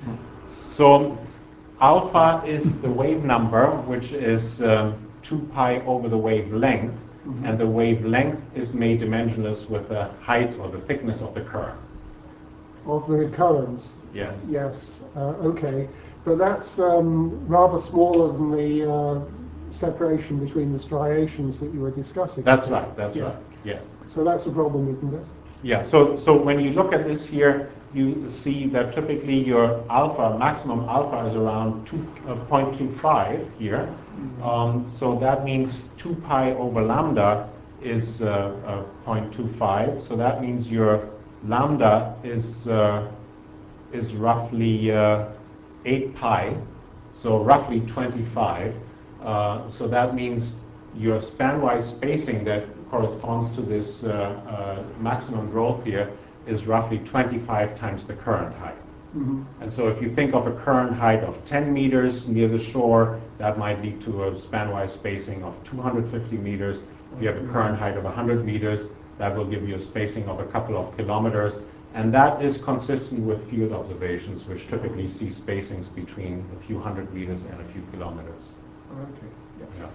So alpha is the wave number, which is um, two pi over the wavelength, mm-hmm. and the wavelength is made dimensionless with the height or the thickness of the current. Of the current? Yes. Yes, uh, okay. But that's um, rather smaller than the uh, separation between the striations that you were discussing. That's right, that's yeah. right, yes. So that's a problem, isn't it? Yeah, so, so when you look at this here, you see that typically your alpha, maximum alpha is around two, uh, zero point two five here. Mm-hmm. um, so that means two pi over lambda is uh, uh, zero point two five. So that means your lambda is, uh, is roughly uh, eight pi, so roughly twenty-five. Uh, so that means your span-wise spacing that corresponds to this uh, uh, maximum growth here is roughly twenty-five times the current height. Mm-hmm. And so if you think of a current height of ten meters near the shore, that might lead to a span-wise spacing of two hundred fifty meters. If you have a current height of one hundred meters, that will give you a spacing of a couple of kilometers. And that is consistent with field observations, which typically see spacings between a few hundred meters and a few kilometers. okay. Yeah. Yeah.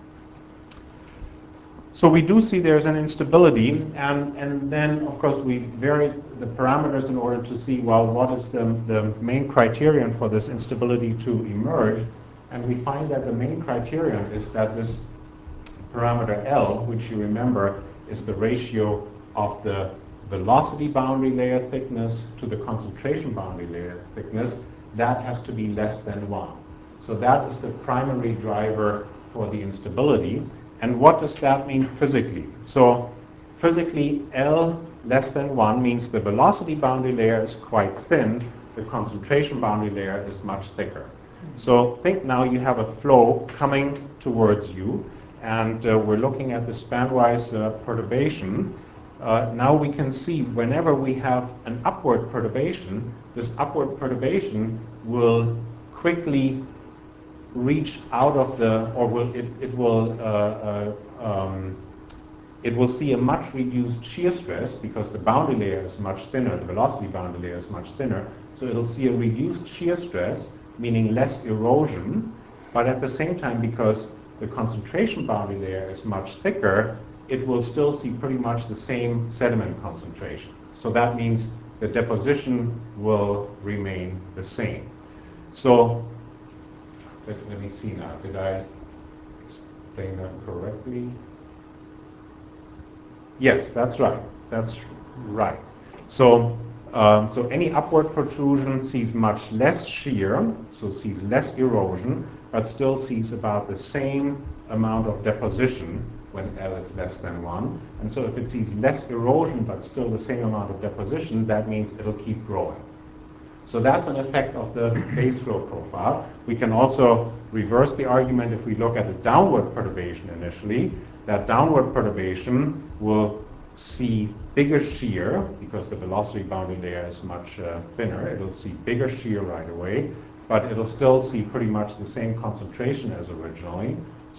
So we do see there's an instability, and, and then, of course, we vary the parameters in order to see, well, what is the, the main criterion for this instability to emerge. And we find that the main criterion is that this parameter L, which you remember is the ratio of the velocity boundary layer thickness to the concentration boundary layer thickness, that has to be less than one. So that is the primary driver for the instability. And what does that mean physically? So physically, L less than one means the velocity boundary layer is quite thin, the concentration boundary layer is much thicker. So think now you have a flow coming towards you, and uh, we're looking at the span-wise uh, perturbation. uh, now we can see whenever we have an upward perturbation, this upward perturbation will quickly reach out of the, or will it, it will uh, uh, um, it will see a much reduced shear stress because the boundary layer is much thinner, the velocity boundary layer is much thinner, so it'll see a reduced shear stress, meaning less erosion, but at the same time, because the concentration boundary layer is much thicker, it will still see pretty much the same sediment concentration. So that means the deposition will remain the same. So, let, let me see now, did I explain that correctly? Yes, that's right. That's right. So, um, so any upward protrusion sees much less shear, so sees less erosion, but still sees about the same amount of deposition when L is less than one. And so if it sees less erosion, but still the same amount of deposition, that means it'll keep growing. So that's an effect of the base flow profile. We can also reverse the argument if we look at a downward perturbation initially. That downward perturbation will see bigger shear because the velocity boundary layer is much uh, thinner. It'll see bigger shear right away, but it'll still see pretty much the same concentration as originally.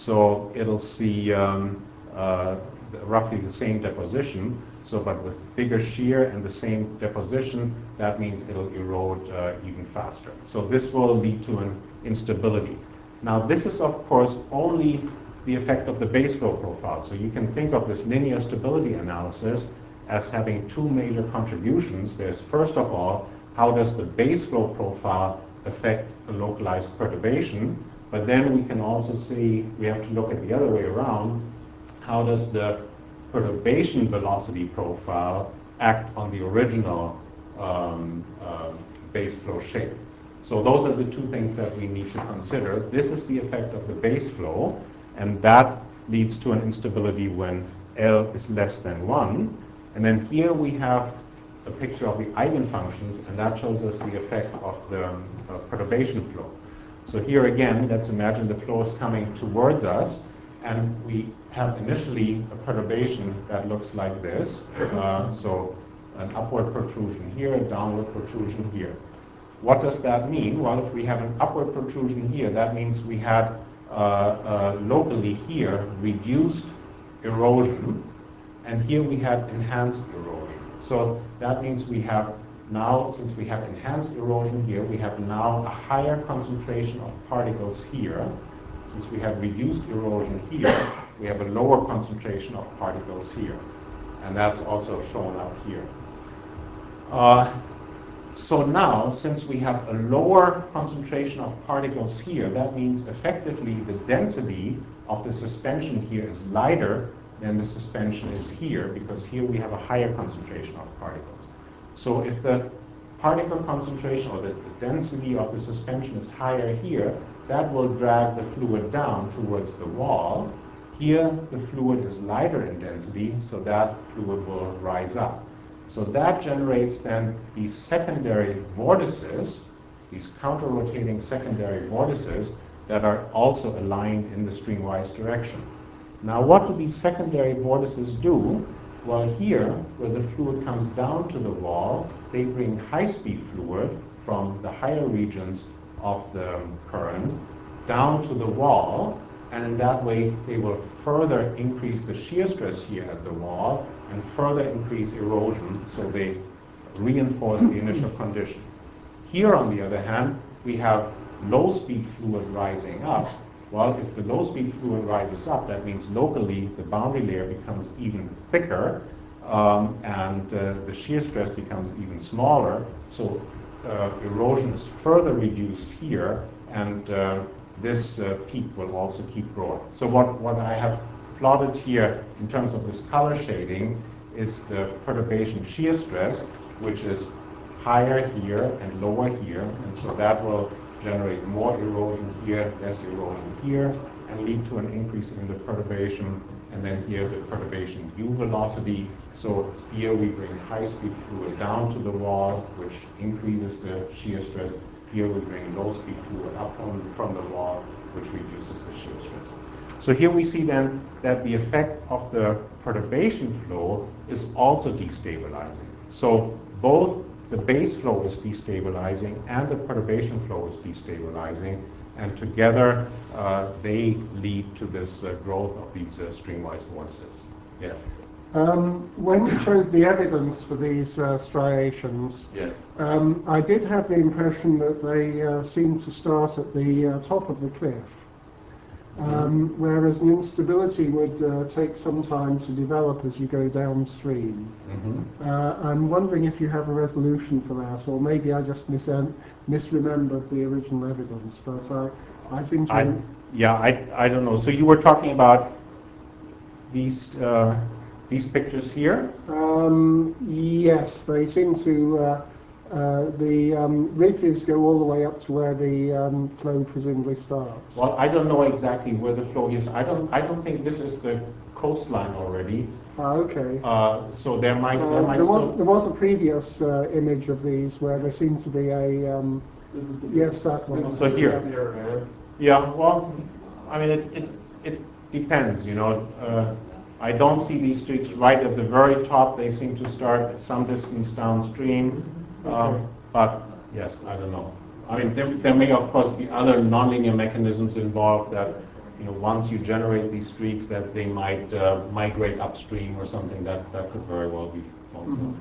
So it'll see um, uh, roughly the same deposition. So, but with bigger shear and the same deposition, that means it'll erode uh, even faster. So this will lead to an instability. Now, this is, of course, only the effect of the base flow profile. So you can think of this linear stability analysis as having two major contributions. There's, first of all, how does the base flow profile affect a localized perturbation? But then we can also see, we have to look at the other way around, how does the perturbation velocity profile act on the original um, uh, base flow shape? So those are the two things that we need to consider. This is the effect of the base flow, and that leads to an instability when L is less than one. And then here we have a picture of the eigenfunctions, and that shows us the effect of the um, uh, perturbation flow. So here again, let's imagine the flow is coming towards us, and we have initially a perturbation that looks like this. Uh, so an upward protrusion here, a downward protrusion here. What does that mean? Well, if we have an upward protrusion here, that means we had uh, uh, locally here reduced erosion, and here we have enhanced erosion. So that means we have now, since we have enhanced erosion here, we have now a higher concentration of particles here. Since we have reduced erosion here, we have a lower concentration of particles here. And that's also shown up here. Uh, so now, since we have a lower concentration of particles here, that means effectively the density of the suspension here is lighter than the suspension is here, because here we have a higher concentration of particles. So if the particle concentration or the, the density of the suspension is higher here, that will drag the fluid down towards the wall. Here, the fluid is lighter in density, so that fluid will rise up. So that generates then these secondary vortices, these counter-rotating secondary vortices that are also aligned in the streamwise direction. Now, what do these secondary vortices do? Well, here, where the fluid comes down to the wall, they bring high-speed fluid from the higher regions of the current down to the wall, and in that way they will further increase the shear stress here at the wall and further increase erosion, so they reinforce the initial condition. Here, on the other hand, we have low-speed fluid rising up. Well, if the low-speed fluid rises up, that means locally the boundary layer becomes even thicker, um, and uh, the shear stress becomes even smaller, so uh, erosion is further reduced here, and uh, this uh, peak will also keep growing. So what, what I have plotted here in terms of this color shading is the perturbation shear stress, which is higher here and lower here, and so that will generate more erosion here, less erosion here, and lead to an increase in the perturbation, and then here the perturbation U velocity. So here we bring high-speed fluid down to the wall, which increases the shear stress. Here we bring low-speed fluid up from, from the wall, which reduces the shear stress. So here we see then that the effect of the perturbation flow is also destabilizing. So both the base flow is destabilizing and the perturbation flow is destabilizing, and together uh, they lead to this uh, growth of these uh, streamwise vortices. Yeah. Um, when you showed the evidence for these uh, striations, Yes. um, I did have the impression that they uh, seemed to start at the uh, top of the cliff. Um, whereas an instability would uh, take some time to develop as you go downstream. Mm-hmm. Uh, I'm wondering if you have a resolution for that, or maybe I just mis misremembered the original evidence, but I, I seem to... I, yeah, I, I don't know. So you were talking about these, uh, these pictures here? Um, yes, they seem to... Uh, Uh, the um, ridges go all the way up to where the um, flow presumably starts. Well, I don't know exactly where the flow is. I don't. I don't think this is the coastline already. Ah, okay. Uh, so there might. Uh, there might there was still... there was a previous uh, image of these where there seemed to be a. Um, yes, that one. So here. Yeah. Well, I mean, it it, it depends. You know, uh, I don't see these streaks right at the very top. They seem to start some distance downstream. Um, but yes, I don't know. I mean, there, there may of course be other nonlinear mechanisms involved that, you know, once you generate these streaks, that they might uh, migrate upstream or something. That that could very well be also. Mm-hmm.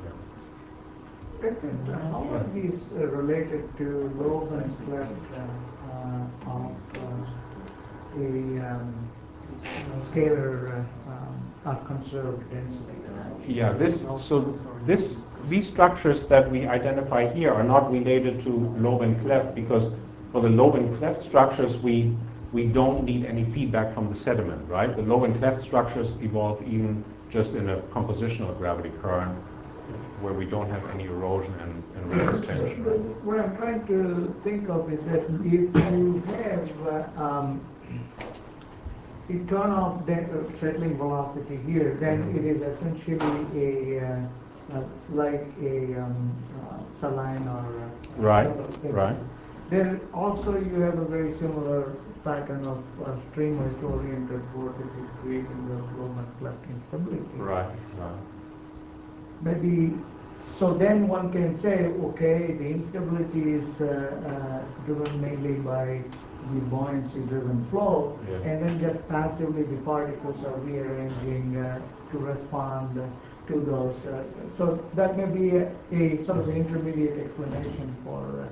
Yeah. And how are these uh, related to lobe and cleft uh, uh, of uh, a um, scalar uh, um, or conserved density? Yeah. This so this. These structures that we identify here are not related to lobe and cleft, because for the lobe and cleft structures we we don't need any feedback from the sediment, right? The lobe and cleft structures evolve even just in a compositional gravity current where we don't have any erosion and, and resuspension. Right? What I'm trying to think of is that if you have uh, um, you turn off the settling velocity here, then Mm-hmm. it is essentially a uh, Uh, like a um, uh, saline or uh, right, right. Then also you have a very similar pattern of uh, streamwise oriented vortices creating the flow and cleft instability. Right, right. Maybe so. Then one can say, okay, the instability is uh, uh, driven mainly by the buoyancy-driven flow, Yeah. and then just passively the particles are rearranging uh, to respond. Uh, to those. Uh, so that may be a, a sort of intermediate explanation for... Uh,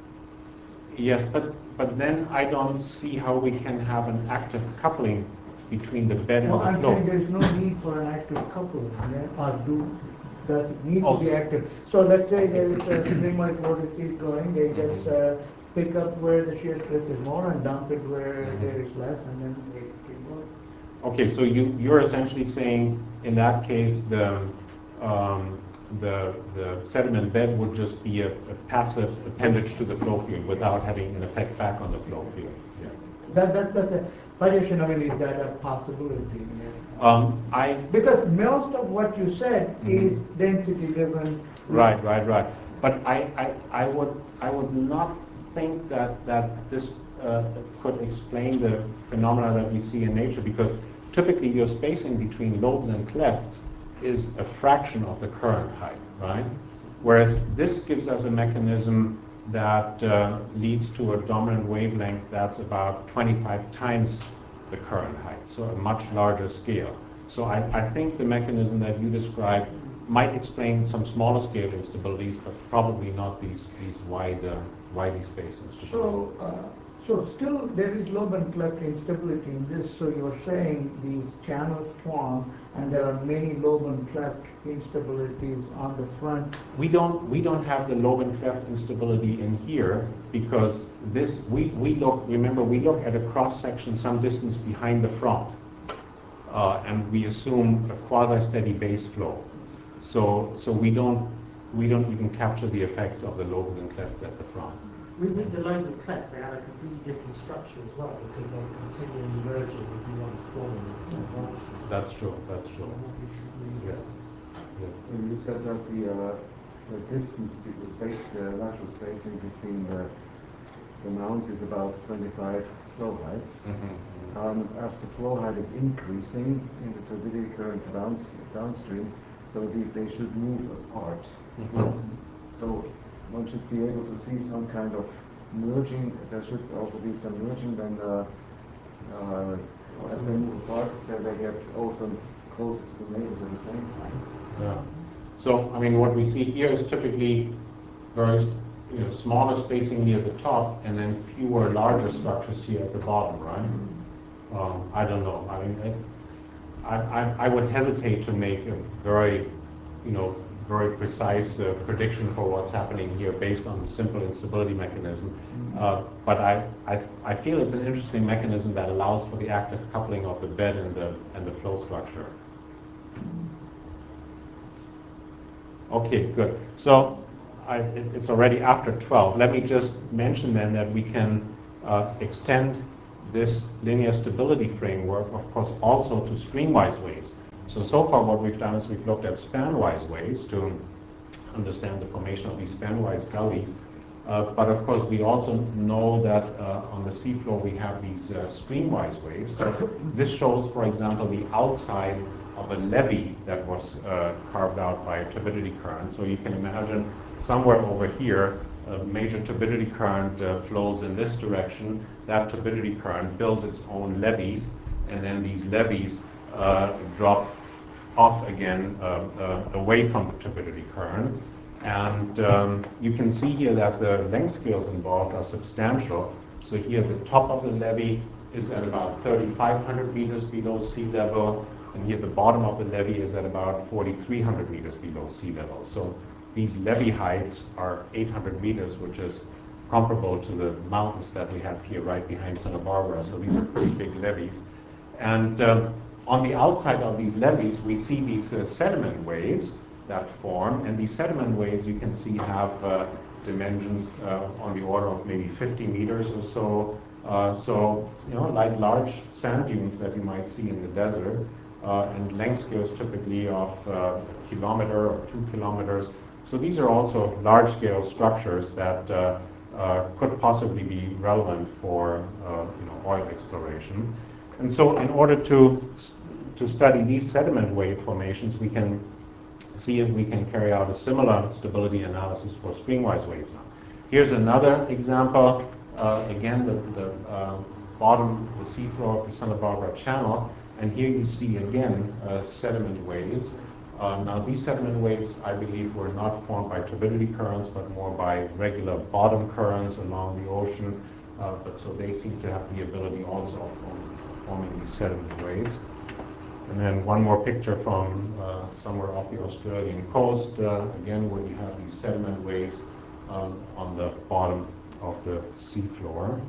yes, but, but then I don't see how we can have an active coupling between the bed well, and the I'm flow. saying there's no need for an active coupling, yeah? Or do, does it need oh, to be active? So let's say there is a streamwise vortices going, they just uh, pick up where the shear stress is more and dump it where mm-hmm. there is less, and then they keep going. Okay, so you, you're essentially saying in that case the, um, the, the sediment bed would just be a, a passive appendage to the flow field without having an effect back on the flow field. Yeah. That, that, that's a suggestion. I mean, is that a possibility? Yeah. Um, I, because most of what you said mm-hmm. is density driven. Right, right, right. But I, I, I, would, I would not think that, that this uh, could explain the phenomena that we see in nature, because typically your spacing between lobes and clefts is a fraction of the current height, right? Whereas this gives us a mechanism that uh, leads to a dominant wavelength that's about twenty-five times the current height, so a much larger scale. So I, I think the mechanism that you described might explain some smaller scale instabilities, but probably not these, these wide, uh, widely spaced instabilities. So, uh, So still there is lobe and cleft instability in this, so you're saying these channels form and there are many lobe and cleft instabilities on the front. We don't we don't have the lobe and cleft instability in here because this we, we look remember we look at a cross section some distance behind the front. Uh, and we assume a quasi-steady base flow. So so we don't we don't even capture the effects of the lobes and clefts at the front. With, with the lobes and clefts, they have a completely different structure as well, because they're continually merging with the ones forming the branches. That's true, that's true. Yes. Yes. And you said that the, uh, the distance, the space, the lateral spacing between the, the mounts is about twenty-five flow heights. Mm-hmm. Um, as the flow height is increasing in the turbidity current downs, downstream, so they, they should move apart. Mm-hmm. So one should be able to see some kind of merging. There should also be some merging then uh, uh, as they move apart, then they get also closer to the neighbors at the same time. Yeah. So, I mean, what we see here is typically very, you know, smaller spacing near the top, and then fewer larger structures here at the bottom, right? Um, I don't know. I mean, I, I, I would hesitate to make a very, you know, very precise uh, prediction for what's happening here based on the simple instability mechanism. Uh, but I, I, I feel it's an interesting mechanism that allows for the active coupling of the bed and the, and the flow structure. Okay, good. So I, it, it's already after twelve. Let me just mention then that we can uh, extend this linear stability framework, of course, also to streamwise waves. So, so far what we've done is we've looked at spanwise waves to understand the formation of these spanwise gullies. Uh, but of course, we also know that uh, on the seafloor we have these uh, streamwise waves. So this shows, for example, the outside of a levee that was uh, carved out by a turbidity current. So you can imagine somewhere over here, a major turbidity current uh, flows in this direction. That turbidity current builds its own levees, and then these levees uh, drop off again uh, uh, away from the turbidity current. And um, you can see here that the length scales involved are substantial. So here the top of the levee is at about thirty-five hundred meters below sea level, and here the bottom of the levee is at about forty-three hundred meters below sea level. So these levee heights are eight hundred meters, which is comparable to the mountains that we have here right behind Santa Barbara. So these are pretty big levees. And um, on the outside of these levees, we see these uh, sediment waves that form, and these sediment waves you can see have uh, dimensions uh, on the order of maybe fifty meters or so. Uh, so, you know, like large sand dunes that you might see in the desert, uh, and length scales typically of uh, a kilometer or two kilometers. So these are also large-scale structures that uh, uh, could possibly be relevant for uh, you know, oil exploration. And so in order to, to study these sediment wave formations, we can see if we can carry out a similar stability analysis for streamwise waves now. Here's another example. Uh, again, the, the uh, bottom, the seafloor of the Santa Barbara Channel. And here you see again uh, sediment waves. Uh, now these sediment waves, I believe, were not formed by turbidity currents, but more by regular bottom currents along the ocean. Uh, but so they seem to have the ability also of forming these sediment waves. And then one more picture from uh, somewhere off the Australian coast, uh, again where you have these sediment waves um, on the bottom of the seafloor.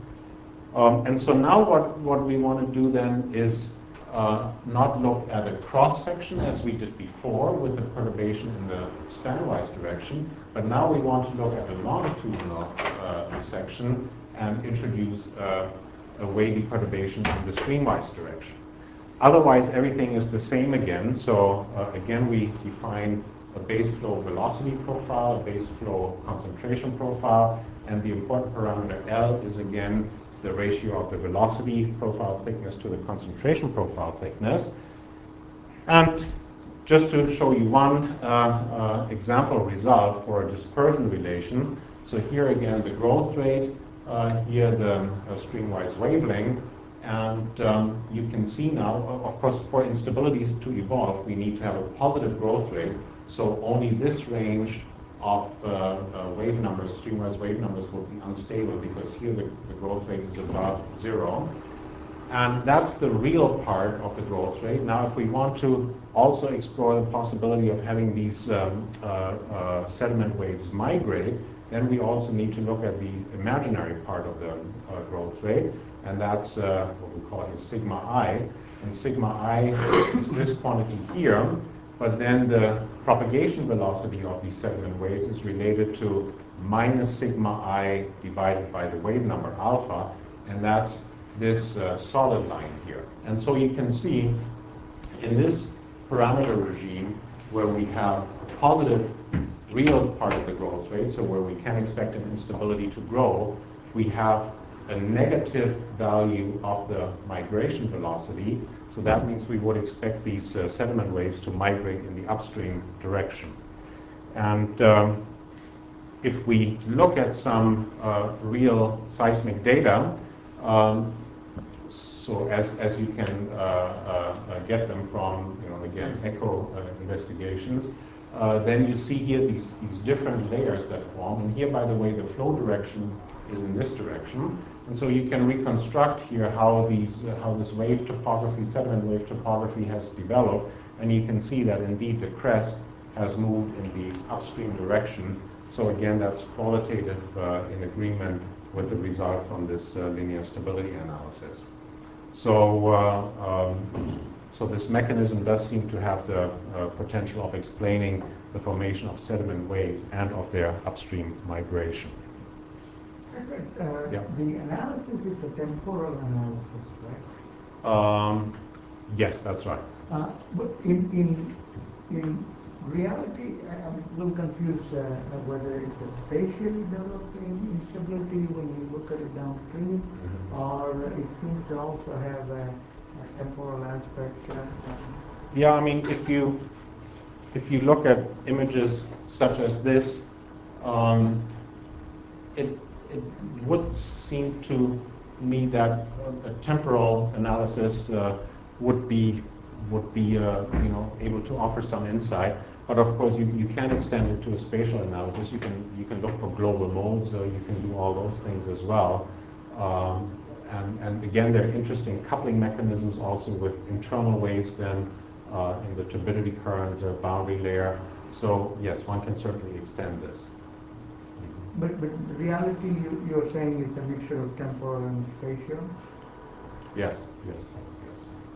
Um, and so now what, what we want to do then is uh, not look at a cross-section as we did before with the perturbation in the spanwise direction, but now we want to look at a longitudinal uh, section and introduce uh, a wavy perturbation in the streamwise direction. Otherwise, everything is the same again. So uh, again, we define a base flow velocity profile, a base flow concentration profile, and the important parameter L is again the ratio of the velocity profile thickness to the concentration profile thickness. And just to show you one uh, uh, example result for a dispersion relation. So here again, the growth rate, uh, here the uh, streamwise wavelength. And um, you can see now, of course, for instability to evolve, we need to have a positive growth rate. So only this range of uh, uh, wave numbers, streamwise wave numbers, will be unstable because here the, the growth rate is above zero. And that's the real part of the growth rate. Now, if we want to also explore the possibility of having these um, uh, uh, sediment waves migrate, then we also need to look at the imaginary part of the uh, growth rate. And that's uh, what we call here sigma I. And sigma I is this quantity here, but then the propagation velocity of these sediment waves is related to minus sigma I divided by the wave number alpha, and that's this uh, solid line here. And so you can see in this parameter regime where we have a positive real part of the growth rate, so where we can expect an instability to grow, we have a negative value of the migration velocity. So that means we would expect these uh, sediment waves to migrate in the upstream direction. And um, if we look at some uh, real seismic data, um, so as, as you can uh, uh, get them from, you know, again, echo uh, investigations, uh, then you see here these, these different layers that form. And here, by the way, the flow direction is in this direction. And so you can reconstruct here how these, uh, how this wave topography, sediment wave topography has developed. And you can see that indeed the crest has moved in the upstream direction. So again, that's qualitative uh, in agreement with the result from this uh, linear stability analysis. So, uh, um, so this mechanism does seem to have the uh, potential of explaining the formation of sediment waves and of their upstream migration. Uh, Yeah. The analysis is a temporal analysis, right? Um, yes, that's right. Uh, but in, in, in reality, I'm a little confused uh, whether it's a spatially developing instability when you look at it downstream, mm-hmm. or it seems to also have a, a temporal aspect. Uh, yeah, I mean, if you if you look at images such as this, um, it it would seem to me that a temporal analysis uh, would be would be uh, you know, able to offer some insight. But of course, you, you can extend it to a spatial analysis. You can you can look for global modes. Uh, you can do all those things as well. Um, and, and again, there are interesting coupling mechanisms also with internal waves then uh, in the turbidity current uh, boundary layer. So yes, one can certainly extend this. But but the reality you, you're saying it's a mixture of temporal and spatial? Yes, yes, yes.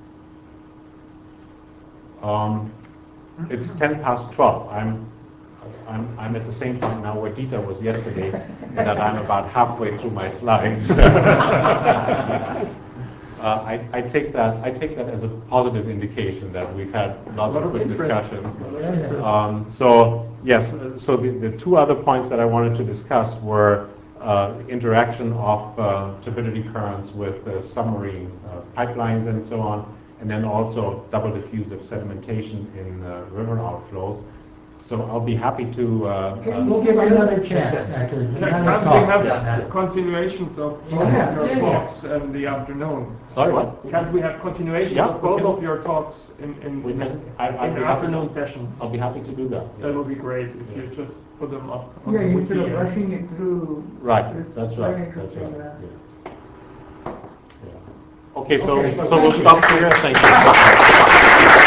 Um, it's ten past twelve. I'm, I'm, I'm at the same point now where Dieter was yesterday, that I'm about halfway through my slides. uh, I, I take that I take that as a positive indication that we've had lots of good discussions. Um, so yes, so the, the two other points that I wanted to discuss were uh, the interaction of uh, turbidity currents with uh, submarine uh, pipelines and so on, and then also double diffusive sedimentation in uh, river outflows. So I'll be happy to. Uh, we'll give you another chance. Actually, Can, another can we talk. have continuations of both Yeah. of your Yeah, yeah. talks in the afternoon? Sorry, what? Can't we have continuations Yeah, of both can. of your talks in, in, We in, can. I, I'd in be the happy afternoon to, sessions? I'll be happy to do that. That Yes. would be great if Yeah. you just put them up on Yeah, the instead wiki. of rushing it through. Right. It's That's very right. That's interesting, right. uh, Yeah. Yeah. Okay, so Okay, so so we'll thank you. stop here. Thank you.